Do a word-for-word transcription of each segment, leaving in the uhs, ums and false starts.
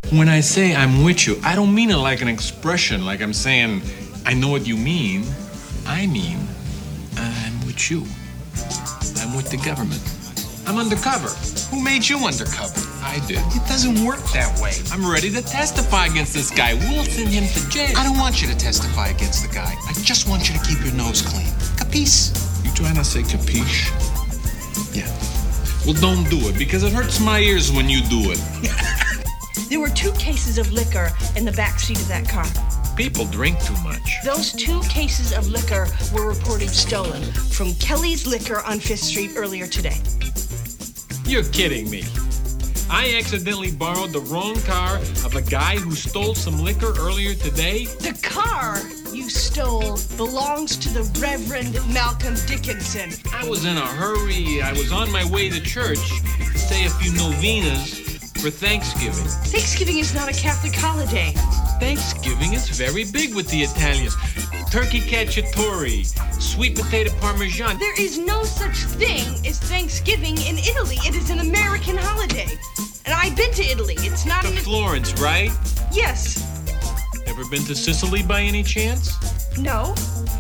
When I say I'm with you, I don't mean it like an expression, like I'm saying, I know what you mean. I mean, I'm with you. I'm with the government. I'm undercover. Who made you undercover? I did. It doesn't work that way. I'm ready to testify against this guy. We'll send him to jail. I don't want you to testify against the guy. I just want you to keep your nose clean. Capiche? You trying to say capiche? Yeah. Well, don't do it, because it hurts my ears when you do it. There were two cases of liquor in the backseat of that car. People drink too much. Those two cases of liquor were reported stolen from Kelly's Liquor on Fifth Street earlier today. You're kidding me. I accidentally borrowed the wrong car of a guy who stole some liquor earlier today? The car you stole belongs to the Reverend Malcolm Dickinson. I was in a hurry. I was on my way to church to say a few novenas for Thanksgiving. Thanksgiving is not a Catholic holiday. Thanksgiving is very big with the Italians. Turkey cacciatore, sweet potato parmesan. There is no such thing as Thanksgiving in Italy. It is an American holiday. And I've been to Italy. It's not To an... Florence, right? Yes. Ever been to Sicily by any chance? No.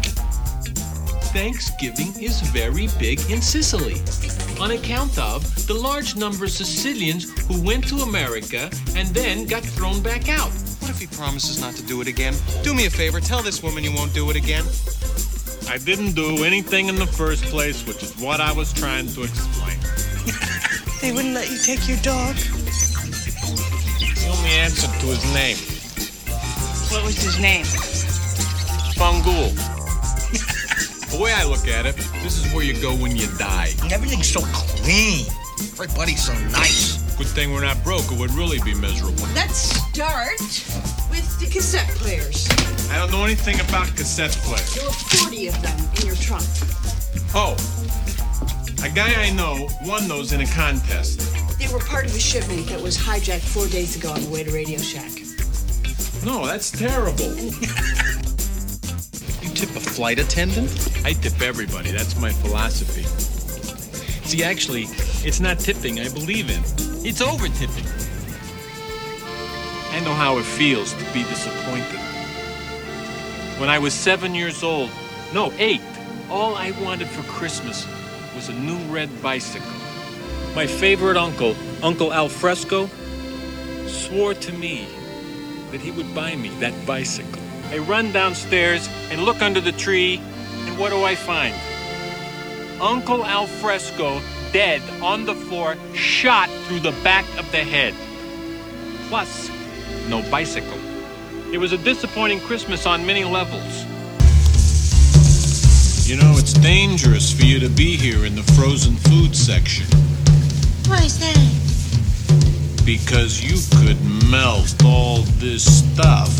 Thanksgiving is very big in Sicily, on account of the large number of Sicilians who went to America and then got thrown back out. What if he promises not to do it again? Do me a favor, tell this woman you won't do it again. I didn't do anything in the first place, which is what I was trying to explain. They wouldn't let you take your dog. He only answered to his name. What was his name? Fangul. The way I look at it, this is where you go when you die. And everything's so clean. Everybody's so nice. Good thing we're not broke, it would really be miserable. Let's start with the cassette players. I don't know anything about cassette players. There were forty of them in your trunk. Oh, a guy I know won those in a contest. They were part of a shipment that was hijacked four days ago on the way to Radio Shack. No, that's terrible. You tip a flight attendant? I tip everybody. That's my philosophy. See, actually, it's not tipping I believe in. It's over-tipping. I know how it feels to be disappointed. When I was seven years old, no, eight, all I wanted for Christmas was a new red bicycle. My favorite uncle, Uncle Alfresco, swore to me that he would buy me that bicycle. I run downstairs and look under the tree, and what do I find? Uncle Alfresco dead on the floor, shot through the back of the head. Plus, no bicycle. It was a disappointing Christmas on many levels. You know, it's dangerous for you to be here in the frozen food section. Why is that? Because you could melt all this stuff.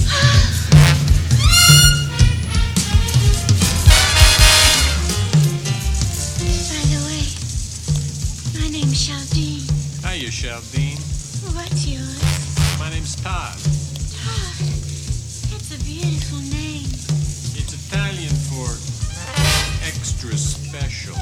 Hiya, Chaldine. What's yours? My name's Todd. Todd. That's a beautiful name. It's Italian for extra special.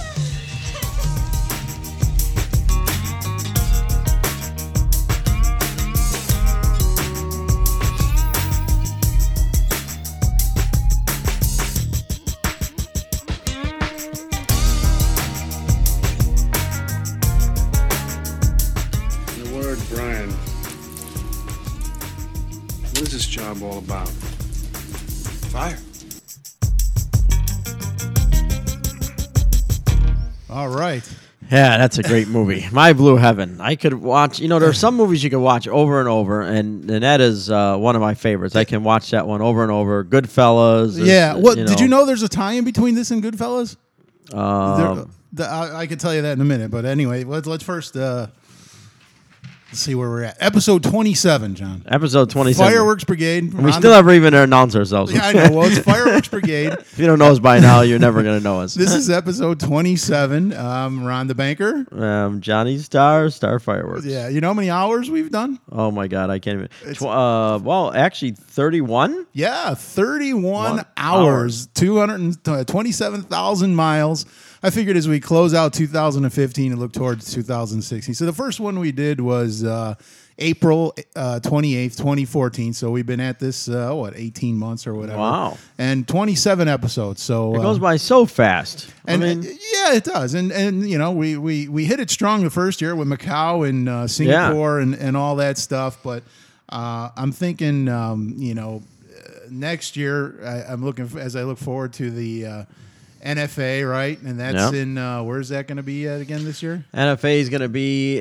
Brian, what is this job all about? Fire. All right. Yeah, that's a great movie. My Blue Heaven. I could watch, you know, there are some movies you can watch over and over, and, and that is uh, one of my favorites. I can watch that one over and over. Goodfellas. Yeah. Is, What you know, did you know there's a tie-in between this and Goodfellas? Um, There- the, I, I could tell you that in a minute, but anyway, let's let's first uh, let's see where we're at. Episode twenty-seven, John. Episode twenty-seven. Fireworks Brigade. And we On still the- never even announced ourselves. Yeah, I know. Well, it's Fireworks Brigade. If you don't know us by now, you're never going to know us. This is episode twenty-seven. Um, Ron the Banker. Um, Johnny Star, Star Fireworks. Yeah, you know how many hours we've done? Oh my God, I can't even. Tw- uh, well, actually, thirty-one. Yeah, thirty-one One hours, two hundred twenty-seven thousand miles. I figured as we close out two thousand fifteen and look towards two thousand sixteen. So the first one we did was uh, April uh, twenty-eighth, twenty fourteen. So we've been at this, uh, what, eighteen months or whatever. Wow. And twenty-seven episodes. So It goes uh, by so fast. And I mean, uh, yeah, it does. And and you know, we we we hit it strong the first year with Macau and uh, Singapore Yeah. and, and all that stuff. But uh, I'm thinking, um, you know, uh, next year I, I'm looking for, as I look forward to the uh, N F A, right? And that's Yeah. in uh, where's that going to be at again this year? N F A is going to be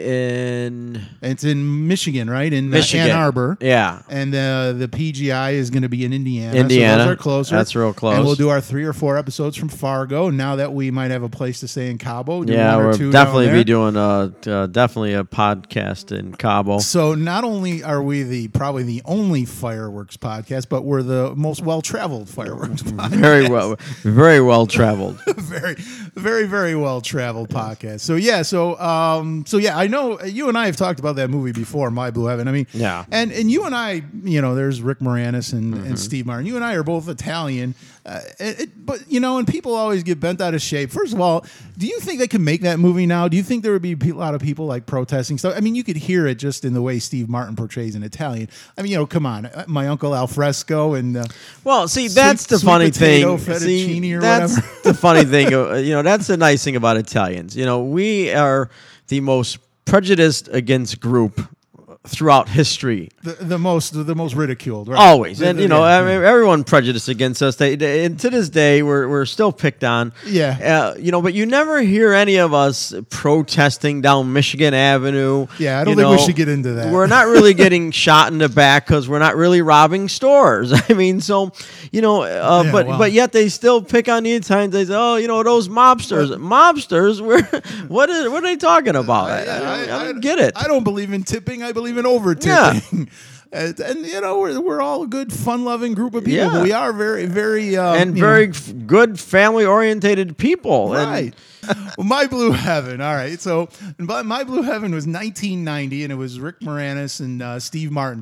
in It's in Michigan, right? In uh, Michigan. Ann Arbor. Yeah. And uh, the P G I is going to be in Indiana. Indiana. So those are closer. That's real close. And we'll do our three or four episodes from Fargo. Now that we might have a place to stay in Cabo. Do Yeah, one or we'll two definitely down be there. doing a uh, definitely a podcast in Cabo. So not only are we the probably the only fireworks podcast, but we're the most well-traveled fireworks podcast. Very well, very well traveled. very, very, very well-traveled podcast. So yeah, so um, so yeah, I know you and I have talked about that movie before, My Blue Heaven. I mean, Yeah. and and you and I, you know, there's Rick Moranis and, Mm-hmm. and Steve Martin. You and I are both Italian, uh, it, it- but you know, and people always get bent out of shape. First of all, do you think they can make that movie now? Do you think there would be a lot of people like protesting stuff? I mean, you could hear it just in the way Steve Martin portrays an Italian. I mean, you know, come on, my uncle Alfresco and. Uh, Well, see, that's Sweet- the sweet funny potato thing. fettuccine See, or that's whatever. the funny thing. uh, You know, that's the nice thing about Italians. You know, we are the most prejudiced against group throughout history. The, the most the most ridiculed, right? Always, The- and the- you know, yeah, I mean, everyone prejudiced against us. They, they, and to this day, we're we're still picked on. Yeah. uh, you know, but you never hear any of us protesting down Michigan Avenue. Yeah, I don't you think we know. should get into that. We're not really getting shot in the back because we're not really robbing stores. I mean, so you know, uh, Yeah, but well. but yet they still pick on the Italians. They say, oh, you know, those mobsters, mobsters. We're what is what are they talking about? I, I, don't, I, don't get it. I don't believe in tipping. I believe in over tipping. Yeah. And, and, you know, we're, we're all a good, fun-loving group of people. Yeah. But we are very, very... Um, and you very know, f- good family-orientated people. And- right. Well, My Blue Heaven. All right. So My My Blue Heaven was nineteen ninety, and it was Rick Moranis and uh, Steve Martin.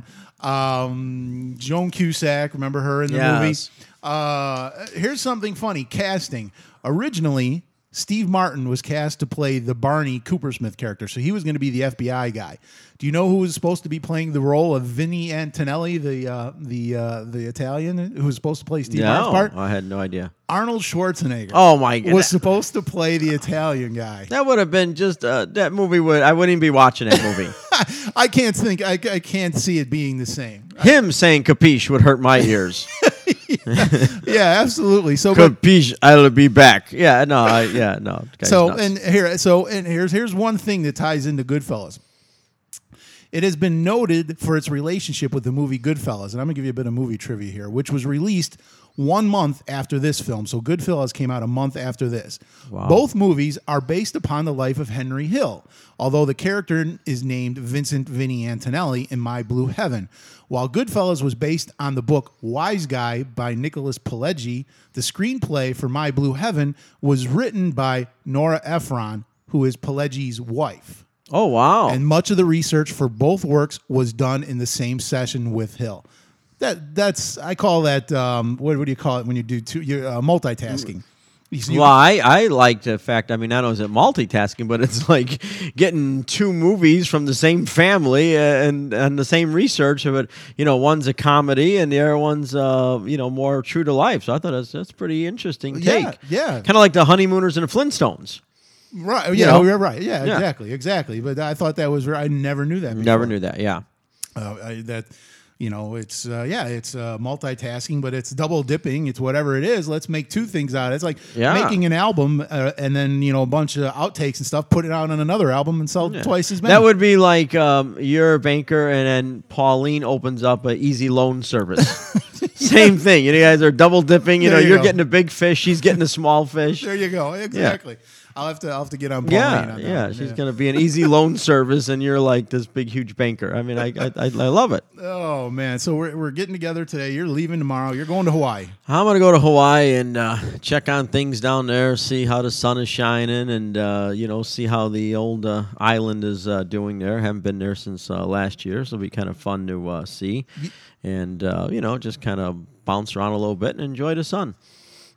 Um, Joan Cusack, remember her in the Yes. movie? Uh, here's something funny. Casting. Originally, Steve Martin was cast to play the Barney Coopersmith character, so he was going to be the F B I guy. Do you know who was supposed to be playing the role of Vinnie Antonelli, the uh, the uh, the Italian who was supposed to play Steve Martin's no, part? I had no idea. Arnold Schwarzenegger. Oh my god, was supposed to play the Italian guy. that would have been just uh, that movie. Would I wouldn't even be watching that movie? I can't think. I, I can't see it being the same. Him saying "capiche" would hurt my ears. Yeah, absolutely. So, but, Capiche, I'll be back. Yeah, no, I, yeah, no. guy's so nuts. and here, so and here's here's one thing that ties into Goodfellas. It has been noted for its relationship with the movie Goodfellas, and I'm gonna give you a bit of movie trivia here, which was released one month after this film. So Goodfellas came out a month after this. Wow. Both movies are based upon the life of Henry Hill, although the character is named Vincent Vinnie Antonelli in My Blue Heaven. While Goodfellas was based on the book Wise Guy by Nicholas Pileggi, the screenplay for My Blue Heaven was written by Nora Ephron, who is Pileggi's wife. oh wow, And much of the research for both works was done in the same session with Hill. That that's I call that um, what, what do you call it when you do two you're, uh, multitasking? You see- well, I, I like the fact. I mean, not only is it multitasking, but it's like getting two movies from the same family and and the same research. But you know, one's a comedy and the other one's uh, you know more true to life. So I thought that's that's pretty interesting take. Yeah, yeah. Kind of like the Honeymooners and the Flintstones. right? you Yeah, know? you're right. Yeah, Yeah. exactly, exactly. But I thought that was I never knew that. Before. Never knew that. Yeah. Uh, I, that you know it's uh, yeah it's uh, multitasking, but it's double dipping. It's whatever it is. Let's make two things out of it. It's like Yeah. making an album uh, and then you know a bunch of outtakes and stuff. Put it out on another album and sell Yeah. twice as many. That would be like um, you're a banker and then Pauline opens up an easy loan service. Same thing. You know, you guys are double dipping. You There know, you you're go. getting a big fish. She's getting a small fish. There you go. Exactly. I'll have to I'll have to get on Pauline Yeah, on that yeah, one. she's gonna be an easy loan service, and you're like this big, huge banker. I mean, I, I, I I love it. Oh man, so we're we're getting together today. You're leaving tomorrow. You're going to Hawaii. I'm gonna go to Hawaii and uh, check on things down there, see how the sun is shining, and uh, you know, see how the old uh, island is uh, doing there. Haven't been there since uh, last year, so it'll be kind of fun to uh, see, and uh, you know, just kind of bounce around a little bit and enjoy the sun.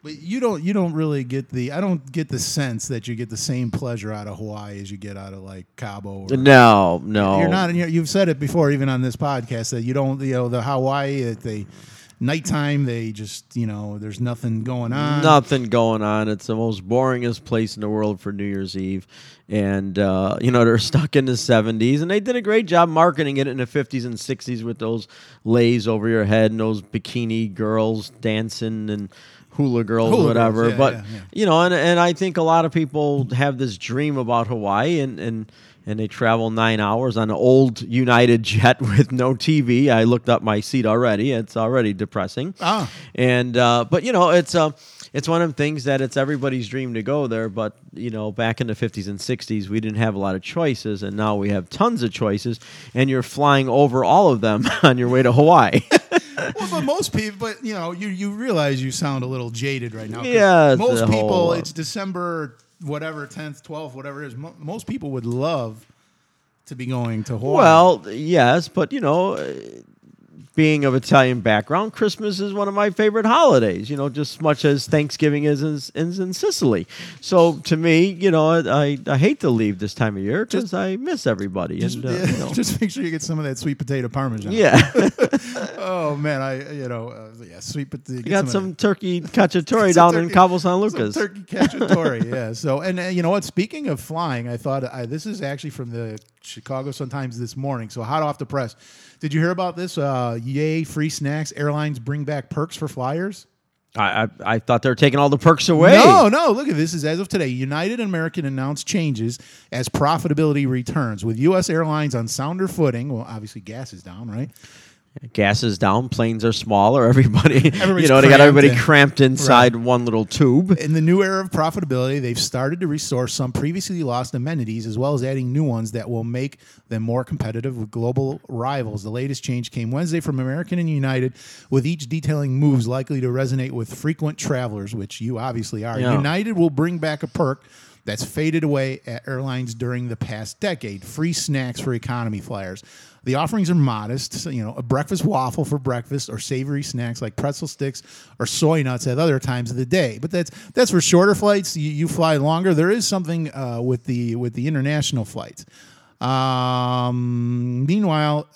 But you don't you don't really get the I don't get the sense that you get the same pleasure out of Hawaii as you get out of like Cabo. Or, No, no. You're not. You've said it before, even on this podcast, that you don't. You know, the Hawaii at the nighttime, they just you know, there's nothing going on. Nothing going on. It's the most boringest place in the world for New Year's Eve. And, uh, you know, they're stuck in the seventies. And they did a great job marketing it in the fifties and sixties with those lays over your head and those bikini girls dancing and hula girls, Hula whatever. girls, yeah, but, yeah, yeah. you know, and, and I think a lot of people have this dream about Hawaii and, and, and they travel nine hours on an old United jet with no T V. I looked up my seat already. It's already depressing. Ah. And, uh, but, you know, it's uh, it's one of them things that it's everybody's dream to go there. But, you know, back in the fifties and sixties, we didn't have a lot of choices. And now we have tons of choices. And you're flying over all of them on your way to Hawaii. Well, but most people, but you know, you you realize you sound a little jaded right now. 'cause Yeah, it's most the people, whole, uh, it's December whatever, tenth, twelfth, whatever it is. Mo- most people would love to be going to Hawaii. Well, yes, but, you know, uh, being of Italian background, Christmas is one of my favorite holidays, you know, just as much as Thanksgiving is in, is in Sicily. So to me, you know, I, I hate to leave this time of year because I miss everybody. just, and, uh, yeah, you know. just make sure you get some of that sweet potato parmesan. Yeah. Oh man, I you know uh, yeah sweet potato. You got some turkey cacciatore down in Cabo San Lucas. Some turkey cacciatore, yeah. So and uh, you know what? Speaking of flying, I thought I, this is actually from the Chicago Sun-Times this morning. So hot off the press. Did you hear about this? Uh, yay, free snacks. Airlines bring back perks for flyers. I, I I thought they were taking all the perks away. No, no. Look at this. Is as of today. United and American announced changes as profitability returns, with U S airlines on sounder footing. Well, obviously gas is down, right? Gas is down. Planes are smaller. Everybody, you Everybody's know, they got cramped everybody in. cramped inside Right. one little tube. In the new era of profitability, they've started to restore some previously lost amenities, as well as adding new ones that will make them more competitive with global rivals. The latest change came Wednesday from American and United, with each detailing moves likely to resonate with frequent travelers, which you obviously are. Yeah. United will bring back a perk that's faded away at airlines during the past decade: free snacks for economy flyers. The offerings are modest, so, you know, a breakfast waffle for breakfast, or savory snacks like pretzel sticks or soy nuts at other times of the day. But that's that's for shorter flights. You, you fly longer. There is something uh, with the with the international flights. Um, meanwhile,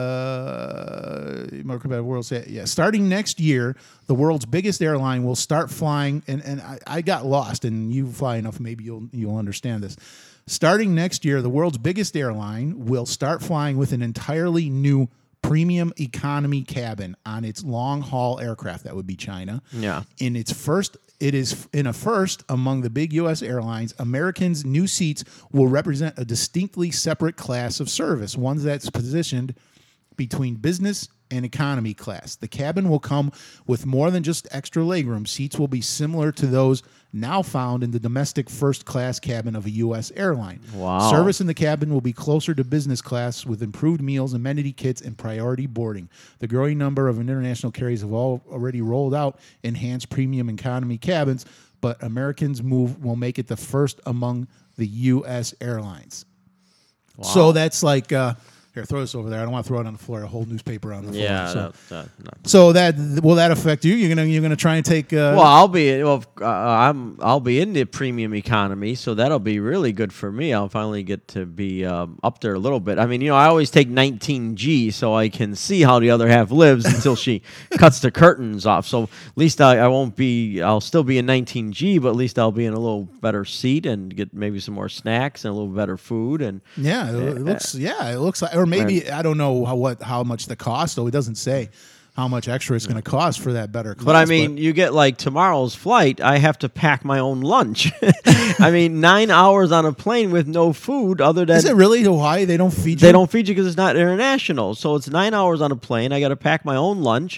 uh, more competitive world say yeah. Starting next year, the world's biggest airline will start flying. And and I, I got lost, and you fly enough, maybe you'll you'll understand this. Starting next year, the world's biggest airline will start flying with an entirely new premium economy cabin on its long-haul aircraft. That would be China. Yeah. In its first, it is in a first among the big U S airlines. Americans' new seats will represent a distinctly separate class of service, one that's positioned between business and economy class. The cabin will come with more than just extra legroom. Seats will be similar to those now found in the domestic first class cabin of a U S airline. Wow. Service in the cabin will be closer to business class with improved meals, amenity kits, and priority boarding. The growing number of international carriers have all already rolled out enhanced premium economy cabins, but Americans' move will make it the first among the U S airlines. Wow. So that's like... Uh, Here, throw this over there. I don't want to throw it on the floor. A whole newspaper on the floor. Yeah. So, that, that, not so that will that affect you? You're gonna you're gonna try and take. Uh, Well, I'll be well. Uh, I'm I'll be in the premium economy, so that'll be really good for me. I'll finally get to be um, up there a little bit. I mean, you know, I always take nineteen G so I can see how the other half lives until she cuts the curtains off. So at least I, I won't be. I'll still be in nineteen G, but at least I'll be in a little better seat and get maybe some more snacks and a little better food. And yeah, it, it looks. Yeah, it looks like, or maybe I don't know how what how much the cost. Though it doesn't say how much extra it's going to cost for that better class. But I mean, you get like tomorrow's flight, I have to pack my own lunch. I mean, nine hours on a plane with no food other than... Is it really Hawaii? They don't feed you? They don't feed you because it's not international. So it's nine hours on a plane. I got to pack my own lunch.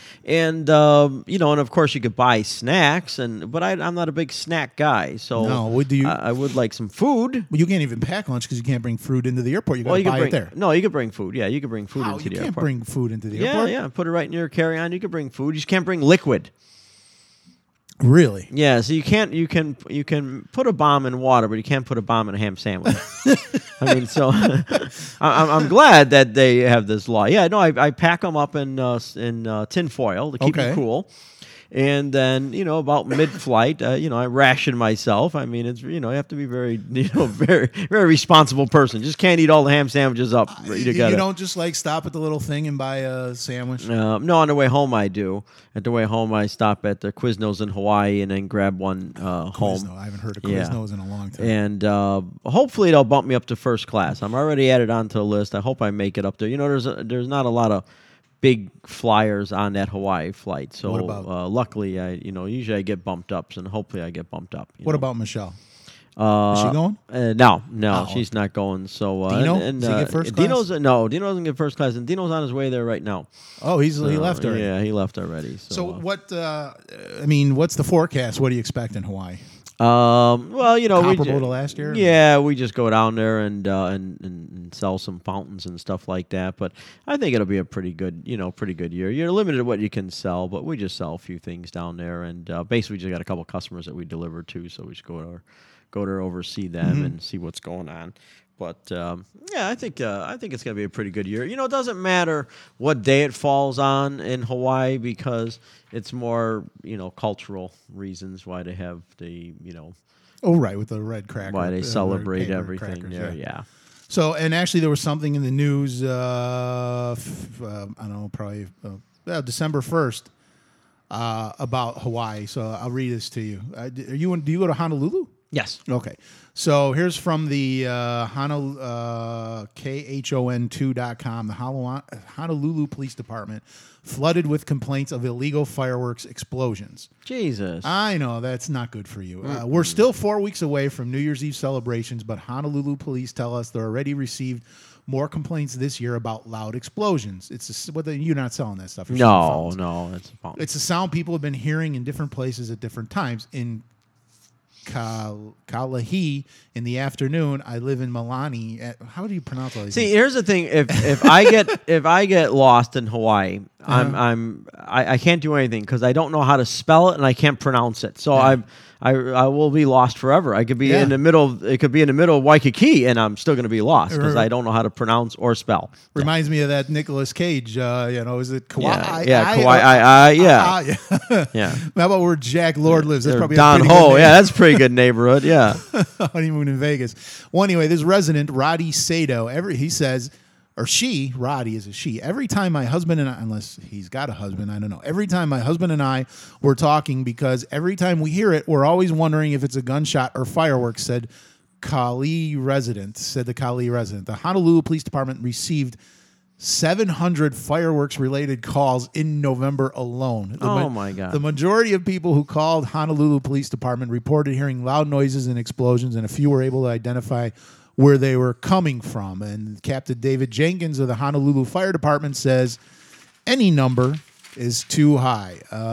And, um, you know, and of course you could buy snacks, and but I, I'm not a big snack guy. So No, would you- I, I would like some food. Well, you can't even pack lunch because you can't bring food into the airport. You got Well, to you can buy bring, it there. No, you can bring food. Yeah, you can bring food How? into You the can't airport. bring food into the yeah, airport? yeah. Put it right in your carry-on. You can bring food. You just can't bring liquid. Really? Yeah, so you can't you can you can put a bomb in water, but you can't put a bomb in a ham sandwich. I mean, so I, I'm, I'm glad that they have this law. Yeah, no, I, I pack them up in uh, in uh, tin foil to keep Okay. them cool, And then, you know, about mid-flight, uh, you know, I ration myself. I mean, it's, you know, you have to be very, you know, very, very responsible person. Just can't eat all the ham sandwiches up. You, You, gotta, you don't just like stop at the little thing and buy a sandwich. Uh, no, on the way home I do. At the way home, I stop at the Quiznos in Hawaii and then grab one uh, home. Quiznos. I haven't heard of Yeah. Quiznos in a long time. And uh, hopefully they'll bump me up to first class. I'm already added onto the list. I hope I make it up there. You know, there's a, there's not a lot of big flyers on that Hawaii flight. So What about- uh, luckily, I you know usually I get bumped up, and hopefully I get bumped up. you What know. about Michelle? Uh, Is she going? Uh, no, no, Oh. she's not going. So uh, Dino? and, and, Does he uh, get first class? Dino's no, Dino doesn't get first class, and Dino's on his way there right now. Oh, he's he So, left already. Yeah, he left already. So, So uh, what? Uh, I mean, what's the forecast? What do you expect in Hawaii? Um, well, you know, we Comparable ju- to last year? Yeah, we just go down there and, uh, and and and sell some fountains and stuff like that. But I think it'll be a pretty good, you know, pretty good year. You're limited to what you can sell, but we just sell a few things down there, and uh, basically we just got a couple customers that we deliver to, so we just go there, go there, oversee them, Mm-hmm. and see what's going on. But um, yeah, I think uh, I think it's gonna be a pretty good year. You know, it doesn't matter what day it falls on in Hawaii because it's more, you know, cultural reasons why they have the, you know, Oh, right, with the red cracker. why they uh, celebrate paper everything crackers, there. Yeah. So, and actually, there was something in the news. Uh, f- uh, I don't know, probably uh, uh, December first uh, about Hawaii. So I'll read this to you. Uh, d- are you? Do you go to Honolulu? Yes. Okay. So here's from the uh, Honolulu, uh, K H O N two dot com. The Honolulu, Honolulu Police Department flooded with complaints of illegal fireworks explosions. Jesus. I know that's not good for you. Uh, we're still four weeks away from New Year's Eve celebrations, but Honolulu police tell us they're already received more complaints this year about loud explosions. It's a, s- what the, you're not selling that stuff. You're selling no, fountains. no, it's a fountain. It's a sound people have been hearing in different places at different times. In Kal- Kalahi in the afternoon, I live in Milani. At, how do you pronounce all these? See, things? here's the thing: if if I get if I get lost in Hawaii, I'm Uh-huh. I'm I, I can't do anything because I don't know how to spell it and I can't pronounce it. So I'm I I will be lost forever. I could be Yeah. in the middle. Of, it could be in the middle of Waikiki, and I'm still going to be lost because Right. I don't know how to pronounce or spell. Reminds me of that Nicolas Cage. Uh, you know, is it Kauai? Yeah, yeah, I- Kauai, I, I, yeah, Ah, yeah. yeah. How about where Jack Lord lives? That's Or probably Don a pretty good Ho. name. Yeah, that's a pretty good neighborhood. Yeah. Honeymoon in Vegas. Well, anyway, this resident, Roddy Sato, every he says, or she, Roddy is a she. Every time my husband and I, unless he's got a husband, I don't know. Every time my husband and I were talking, because every time we hear it, we're always wondering if it's a gunshot or fireworks, said Kali resident, said the Kali resident. The Honolulu Police Department received seven hundred fireworks-related calls in November alone. The Oh, ma- my God. The majority of people who called Honolulu Police Department reported hearing loud noises and explosions, and a few were able to identify where they were coming from. And Captain David Jenkins of the Honolulu Fire Department says any number is too high.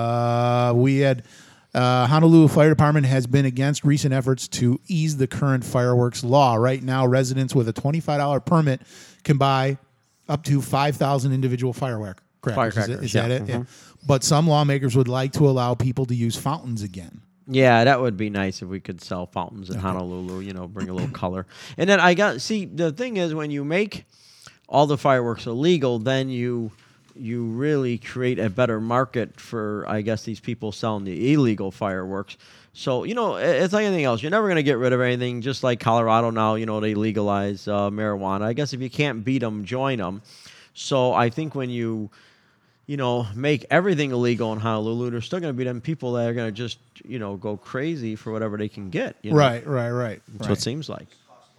Uh, we had uh, Honolulu Fire Department has been against recent efforts to ease the current fireworks law. Right now, residents with a twenty-five dollars permit can buy up to five thousand individual firework crackers. Is, it, Firecrackers, is that yeah. it? Yeah. But some lawmakers would like to allow people to use fountains again. Yeah, that would be nice if we could sell fountains in Honolulu, you know, bring a little color. And then I got, see, the thing is when you make all the fireworks illegal, then you you really create a better market for, I guess, these people selling the illegal fireworks. So, you know, i- it's like anything else. You're never going to get rid of anything, just like Colorado now, you know, they legalize uh, marijuana. I guess if you can't beat them, join them. So I think when you... you know, make everything illegal in Honolulu, there's still going to be them people that are going to just, you know, go crazy for whatever they can get. You know? Right, right, right. That's what it seems like.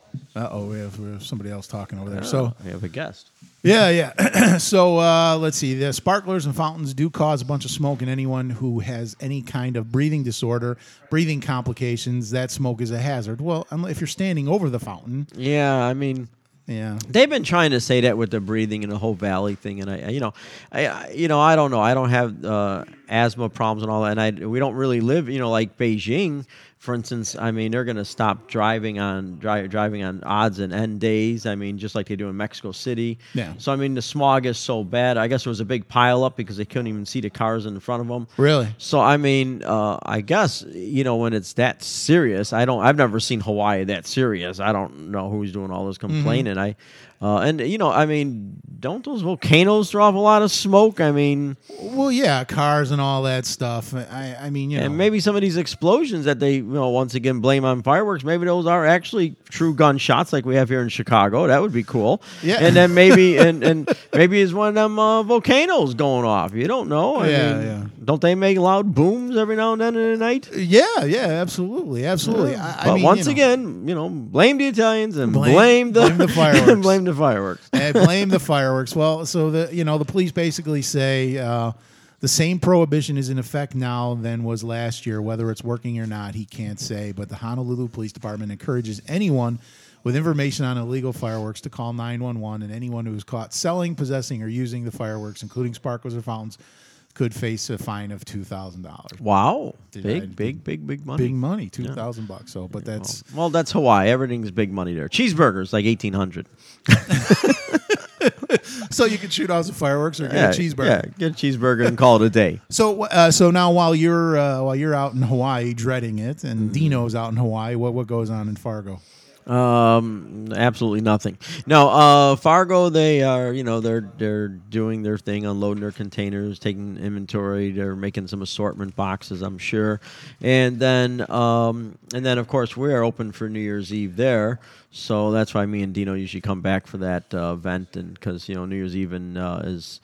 Uh oh, we have, we have somebody else talking over there. So we have a guest. yeah, yeah. so uh, let's see. The sparklers and fountains do cause a bunch of smoke, and anyone who has any kind of breathing disorder, breathing complications, that smoke is a hazard. Well, unless if you're standing over the fountain, Yeah, I mean, yeah. they've been trying to say that with the breathing and the whole valley thing, and I, I- you know, I, I- you know, I don't know. I don't have uh, asthma problems and all that, and I, we don't really live, you know, like Beijing, for instance. I mean, they're going to stop driving on dri- driving on odds and end days. I mean, just like they do in Mexico City. Yeah. So I mean, the smog is so bad. I guess there was a big pile up because they couldn't even see the cars in front of them. Really? So I mean, uh, I guess you know when it's that serious. I don't. I've never seen Hawaii that serious. I don't know who's doing all this complaining. I, Uh, and you know, I mean, don't those volcanoes throw off a lot of smoke? I mean, Well, yeah, cars and all that stuff. I, I mean, you know, and maybe some of these explosions that they, you know, once again blame on fireworks, maybe those are actually true gunshots like we have here in Chicago. That would be cool. Yeah. And then maybe, and, and maybe it's one of them uh, volcanoes going off. You don't know. I Yeah, mean, yeah. Don't they make loud booms every now and then in the night? yeah, yeah, absolutely, absolutely. I, I But mean, once you know, again, you know, blame the Italians and Blame- blame, the, blame the fireworks. and blame the fireworks. and blame the fireworks. Well, so the you know the police basically say uh, the same prohibition is in effect now than was last year. Whether it's working or not, he can't say. But the Honolulu Police Department encourages anyone with information on illegal fireworks to call nine one one, and anyone who is caught selling, possessing, or using the fireworks, including sparklers or fountains, could face a fine of two thousand dollars. Wow, Did big, I- big, big, big money. Big money, two thousand bucks. So, but that's Well, that's Hawaii. Everything's big money there. Cheeseburgers like eighteen hundred. so you can shoot off some fireworks or get Yeah, a cheeseburger. Yeah, get a cheeseburger and call it a day. So, uh, so now while you're uh, while you're out in Hawaii dreading it, Mm-hmm. and Dino's out in Hawaii, what what goes on in Fargo? Um, absolutely nothing. No, uh, Fargo, they are, you know, they're they're doing their thing, unloading their containers, taking inventory. They're making some assortment boxes, I'm sure, and then um, and then of course we are open for New Year's Eve there. So that's why me and Dino usually come back for that uh, event, and because you know New Year's Eve in, uh, is.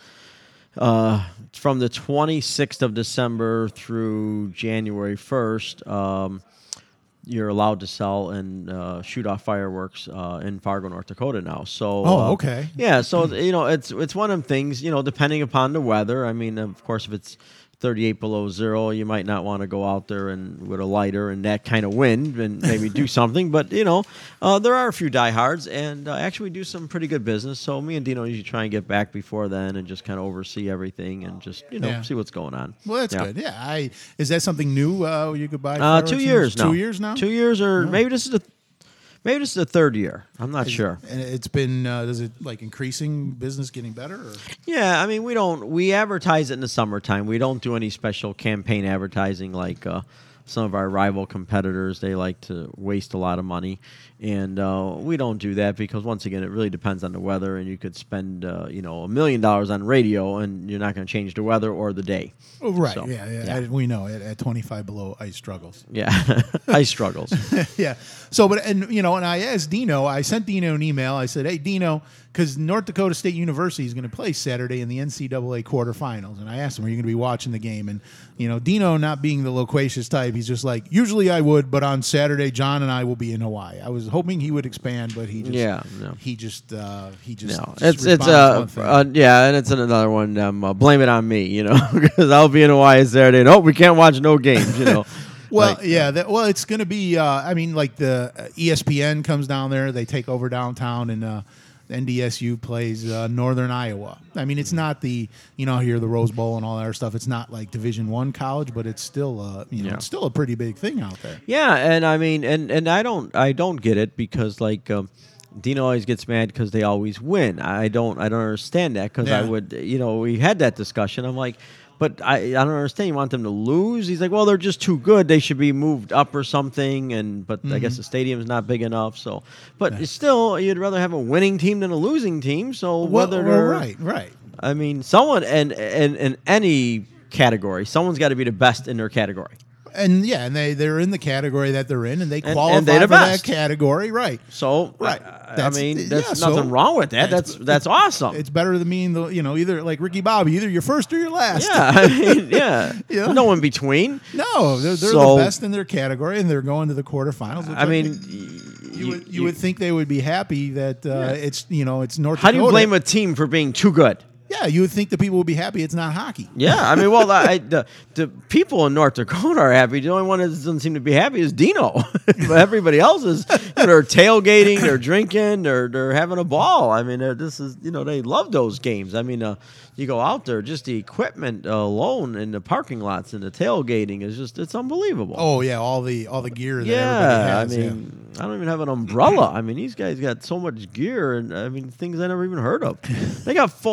Uh, from the twenty-sixth of December through January first, um, you're allowed to sell and uh, shoot off fireworks uh, in Fargo, North Dakota now. So, Oh, uh, okay. yeah. So you know, it's it's one of them things. You know, depending upon the weather. I mean, of course, if it's thirty-eight below zero, you might not want to go out there and with a lighter and that kind of wind and maybe do something. But you know, uh, there are a few diehards, and uh, actually we do some pretty good business. So me and Dino usually try and get back before then and just kind of oversee everything and just you know Yeah. see what's going on. Well, that's Yeah. good. Yeah, I is that something new? Uh, you could buy Uh, fireworks two in- years now. Two years now. Two years, or Oh. maybe this is the maybe this is the third year. I'm not sure. And it's been uh, is it like increasing business, getting better? Or? Yeah, I mean, we don't we advertise it in the summertime. We don't do any special campaign advertising like uh, some of our rival competitors. They like to waste a lot of money, and uh, we don't do that because once again, it really depends on the weather. And you could spend uh, you know a million dollars on radio, and you're not going to change the weather or the day. Oh, right. So, yeah, yeah. yeah. I- we know at, at twenty-five below, ice struggles. Yeah, ice struggles. yeah. So, but and you know, and I asked Dino. I sent Dino an email. I said, "Hey, Dino, because North Dakota State University is going to play Saturday in the N C double A quarterfinals." And I asked him, "Are you going to be watching the game?" And you know, Dino, not being the loquacious type, he's just like, "Usually I would, but on Saturday, John and I will be in Hawaii." I was hoping he would expand, but he just, Yeah, no. he just, uh, he just, No, just it's it's responds uh, one thing. uh yeah, and it's another one. Um, uh, blame it on me, you know, because I'll be in Hawaii Saturday. And, oh, we can't watch no games, you know. Well, Like, yeah. That, well, it's going to be. Uh, I mean, like the uh, E S P N comes down there. They take over downtown, and uh, N D S U plays uh, Northern Iowa. I mean, it's not the you know here the Rose Bowl and all that other stuff. It's not like Division One college, but it's still uh, you know Yeah. it's still a pretty big thing out there. Yeah, and I mean, and and I don't I don't get it because like. Um, Dino always gets mad because they always win. I don't I don't understand that because I Yeah. would you know we had that discussion. I'm like, but I I don't understand. You want them to lose? He's like, well, they're just too good. They should be moved up or something. And but I guess the stadium's not big enough. So, but it's still, you'd rather have a winning team than a losing team. So Well, whether well, they're right, right. I mean, someone and and in any category, someone's got to be the best in their category. And yeah, and they they're in the category that they're in, and they And- qualify and they're the for that best. category, right? So, Right. I, I That's- mean, there's yeah, so- nothing wrong with that. That's that's awesome. It's better than being the you know either like Ricky Bobby, either you're first or you're last. Yeah, I mean, yeah. Yeah. No in between. No, they're, they're So- the best in their category, and they're going to the quarterfinals. which I mean, you, would you would think they would be happy that uh, it's you know it's North how do Dakota. you blame a team for being too good? Yeah, you would think the people would be happy it's not hockey. Yeah, I mean, well, I, the the people in North Dakota are happy. The only one that doesn't seem to be happy is Dino. But everybody else is, you know, they're tailgating, they're drinking, they're they're having a ball. I mean, uh, this is, you know, they love those games. I mean, uh, you go out there, just the equipment alone in the parking lots and the tailgating is just, it's unbelievable. Oh yeah, all the all the gear that yeah, everybody has. I mean, I don't even have an umbrella. I mean, these guys got so much gear, and I mean, things I never even heard of. They got full, they got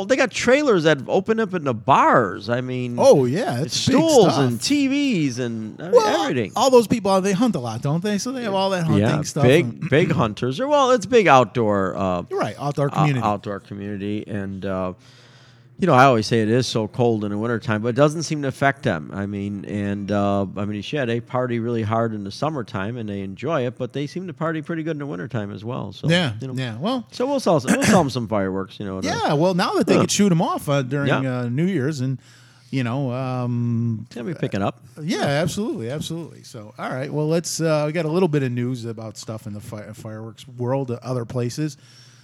trailers that open up in the bars. I mean, Oh yeah, it's big stools stuff. and T Vs and I mean, Well, everything. All those people, they hunt a lot, don't they? So they have all that hunting Yeah, stuff. big and- big hunters. Or well, it's big outdoor. Uh, You're right, outdoor uh, community. outdoor community, and uh, you know, I always say it is so cold in the wintertime, but it doesn't seem to affect them. I mean, and uh, I mean, yeah, they party really hard in the summertime and they enjoy it, but they seem to party pretty good in the wintertime as well. So yeah, you know, yeah. Well, So we'll sell some, we'll sell them some fireworks. You know. to- yeah. Well, now that they Yeah. could shoot them off uh, during Yeah. uh, New Year's, and you know, um, They'll be picking up. yeah, absolutely, absolutely. So, all right. Well, let's. Uh, we got a little bit of news about stuff in the fi- fireworks world, uh, other places.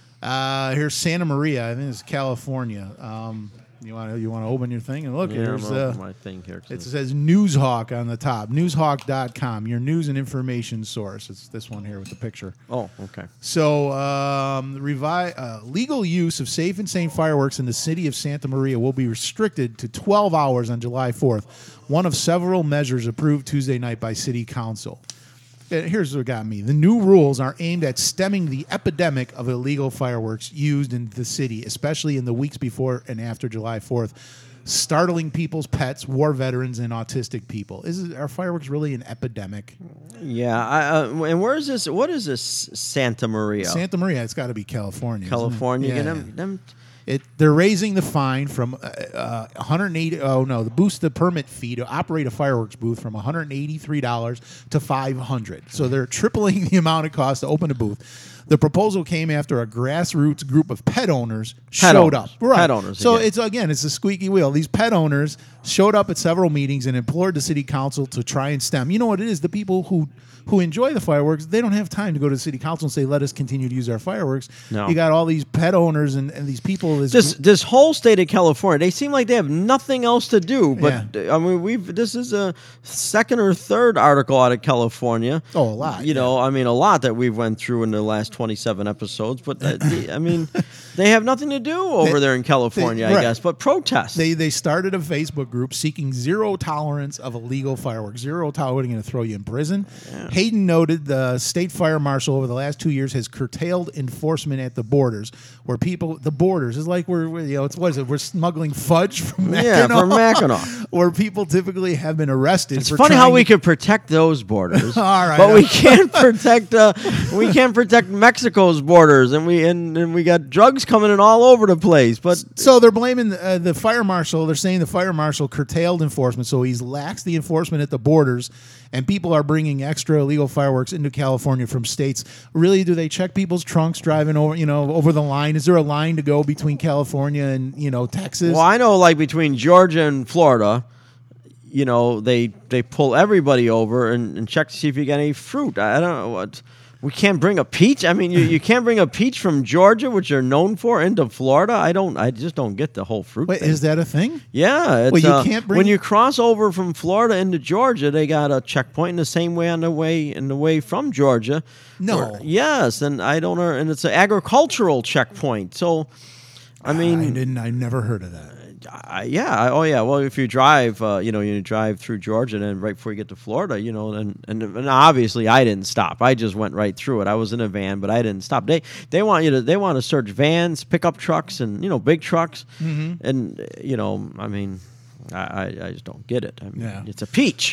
Uh, here's Santa Maria. I think it's California. Um, you want to you want to open your thing and look. Yeah, Here's I'm gonna uh, open my thing here. it says Newshawk on the top. Newshawk dot com, your news and information source. It's this one here with the picture. Oh, okay. So, um, revi- uh, legal use of safe and sane fireworks in the city of Santa Maria will be restricted to twelve hours on July fourth, one of several measures approved Tuesday night by City Council. Uh, Here's what got me. The new rules are aimed at stemming the epidemic of illegal fireworks used in the city, especially in the weeks before and after July fourth, startling people's pets, war veterans, and autistic people. Is it, are fireworks really an epidemic? Yeah, I, uh, and where is this? What is this? Santa Maria, Santa Maria, it's got to be California. isn't it? California. Yeah, Yeah, yeah. them, them, It, they're raising the fine from uh, uh, one hundred eighty. Oh no, the boost the permit fee to operate a fireworks booth from one hundred eighty-three dollars to five hundred dollars. So they're tripling the amount it costs to open a booth. The proposal came after a grassroots group of pet owners showed owners. up. Right. Pet owners, So again. it's again, it's a squeaky wheel. These pet owners showed up at several meetings and implored the city council to try and stem. You know what it is? The people who who enjoy the fireworks, they don't have time to go to the city council and say, let us continue to use our fireworks. No. You got all these pet owners and, and these people. This, this this whole state of California, they seem like they have nothing else to do. But Yeah. I mean, we've this is a second or third article out of California. Oh, a lot, You know, I mean, a lot that we've went through in the last twenty-seven episodes. But uh, the, I mean, they have nothing to do over They- there in California, they- I right. guess, but protest. They they started a Facebook group seeking zero tolerance of illegal fireworks. Zero tolerance. What are going to throw you in prison? Hayden noted the state fire marshal over the last two years has curtailed enforcement at the borders, where people the borders is like we're, we're you know it's what is it? We're smuggling fudge from Yeah, Mackinac, from Mackinac. where people typically have been arrested. It's for funny how trying we to- could protect those borders, All right. but we can't protect uh, we can't protect Mexico's borders, and we and, and we got drugs coming in all over the place. But So they're blaming uh, the fire marshal. They're saying the fire marshal curtailed enforcement, so he's laxed the enforcement at the borders, and people are bringing extra illegal fireworks into California from states. Really, do they check people's trunks driving over, you know, over the line? Is there a line to go between California and you know Texas? well, I know like between Georgia and Florida, you know they they pull everybody over and, and check to see if you got any fruit. I, I don't know what. We can't bring a peach. I mean, you, you can't bring a peach from Georgia, which you're known for, into Florida. I don't. I just don't get the whole fruit Wait, thing. is that a thing? Yeah, it's, Well, you uh, can't bring- when you cross over from Florida into Georgia, they got a checkpoint in the same way on the way in the way from Georgia. No. Or- yes, and I don't know, and it's an agricultural checkpoint. So, I mean, I didn't. I never heard of that. I, yeah, I, oh yeah. Well, if you drive, uh, you know, you drive through Georgia, and then right before you get to Florida, you know, and, and and obviously I didn't stop. I just went right through it. I was in a van, but I didn't stop. They they want you to they want to search vans, pickup trucks, and you know, big trucks, Mm-hmm. and uh, you know, I mean, I, I, I just don't get it. I mean, Yeah. it's a peach,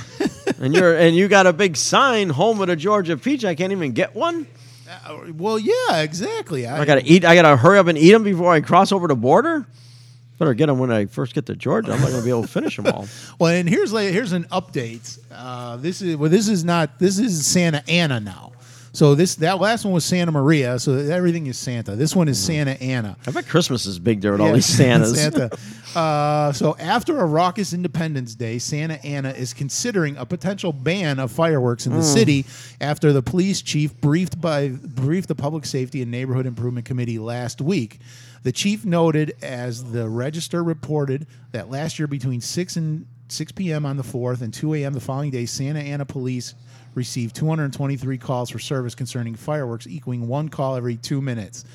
and you're and you got a big sign, home of the Georgia peach. I can't even get one. Uh, well, yeah, exactly. I gotta eat. I gotta hurry up and eat them before I cross over the border. Better get them when I first get to Georgia. I'm not going to be able to finish them all. Well, and here's like here's an update. Uh, this is well, this is not this is Santa Ana now. So this that last one was Santa Maria. So everything is Santa. This one is Santa Ana. I bet Christmas is big there with all Yeah, these Santas. Santa. Uh, so after a raucous Independence Day, Santa Ana is considering a potential ban of fireworks in the city after the police chief briefed by briefed the Public Safety and Neighborhood Improvement Committee last week. The chief noted, as the Register reported, that last year between six and six p.m. on the fourth and two a.m. the following day, Santa Ana police received two hundred twenty-three calls for service concerning fireworks, equaling one call every two minutes.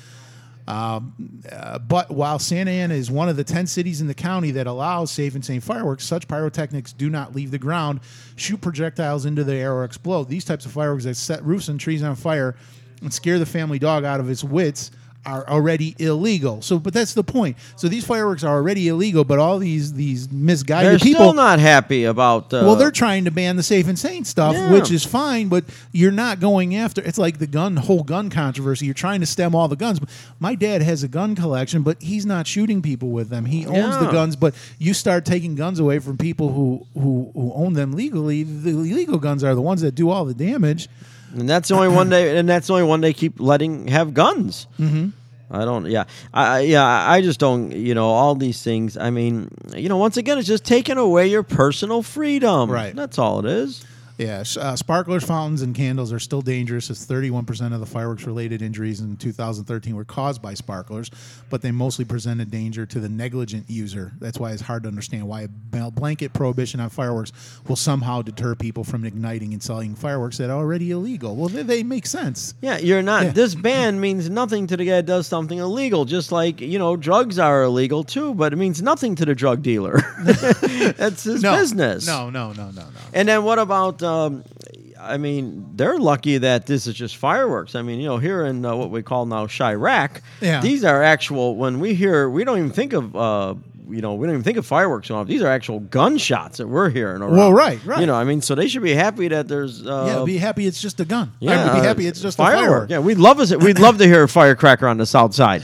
Um, uh, but while Santa Ana is one of the ten cities in the county that allows safe and sane fireworks, such pyrotechnics do not leave the ground, shoot projectiles into the air, or explode. These types of fireworks that set roofs and trees on fire and scare the family dog out of its wits are already illegal. So, but that's the point. So these fireworks are already illegal, but all these these misguided They're people still not happy about. Uh, well, they're trying to ban the safe and sane stuff, Yeah. which is fine, but you're not going after. It's like the gun, whole gun controversy. You're trying to stem all the guns. My dad has a gun collection, but he's not shooting people with them. He owns the Yeah. guns, but you start taking guns away from people who, who who own them legally. The illegal guns are the ones that do all the damage. And that's the only one they and that's the only one they keep letting have guns. Mm-hmm. I don't. Yeah, I I- yeah. I just don't. You know, all these things. I mean, you know, once again, it's just taking away your personal freedom. Right. That's all it is. Yeah, s- uh, sparklers, fountains, and candles are still dangerous, as thirty-one percent of the fireworks-related injuries in two thousand thirteen were caused by sparklers, but they mostly present a danger to the negligent user. That's why it's hard to understand why a bl- blanket prohibition on fireworks will somehow deter people from igniting and selling fireworks that are already illegal. Well, they, they make sense. Yeah, you're not. Yeah. This ban means nothing to the guy that does something illegal. Just like you know, drugs are illegal too, but it means nothing to the drug dealer. That's his No, business. No, no, no, no, no. And then what about? Um, I mean, they're lucky that this is just fireworks. I mean, you know, here in uh, what we call now Chirac, Yeah. these are actual. When we hear, we don't even think of. Uh, you know, we don't even think of fireworks going off. These are actual gunshots that we're hearing around. Well, right, right. You know, I mean, so they should be happy that there's. Uh, Yeah, be happy it's just a gun. yeah, I would be uh, happy it's just a firework. Yeah, we'd love us. We'd love to hear a firecracker on the south side.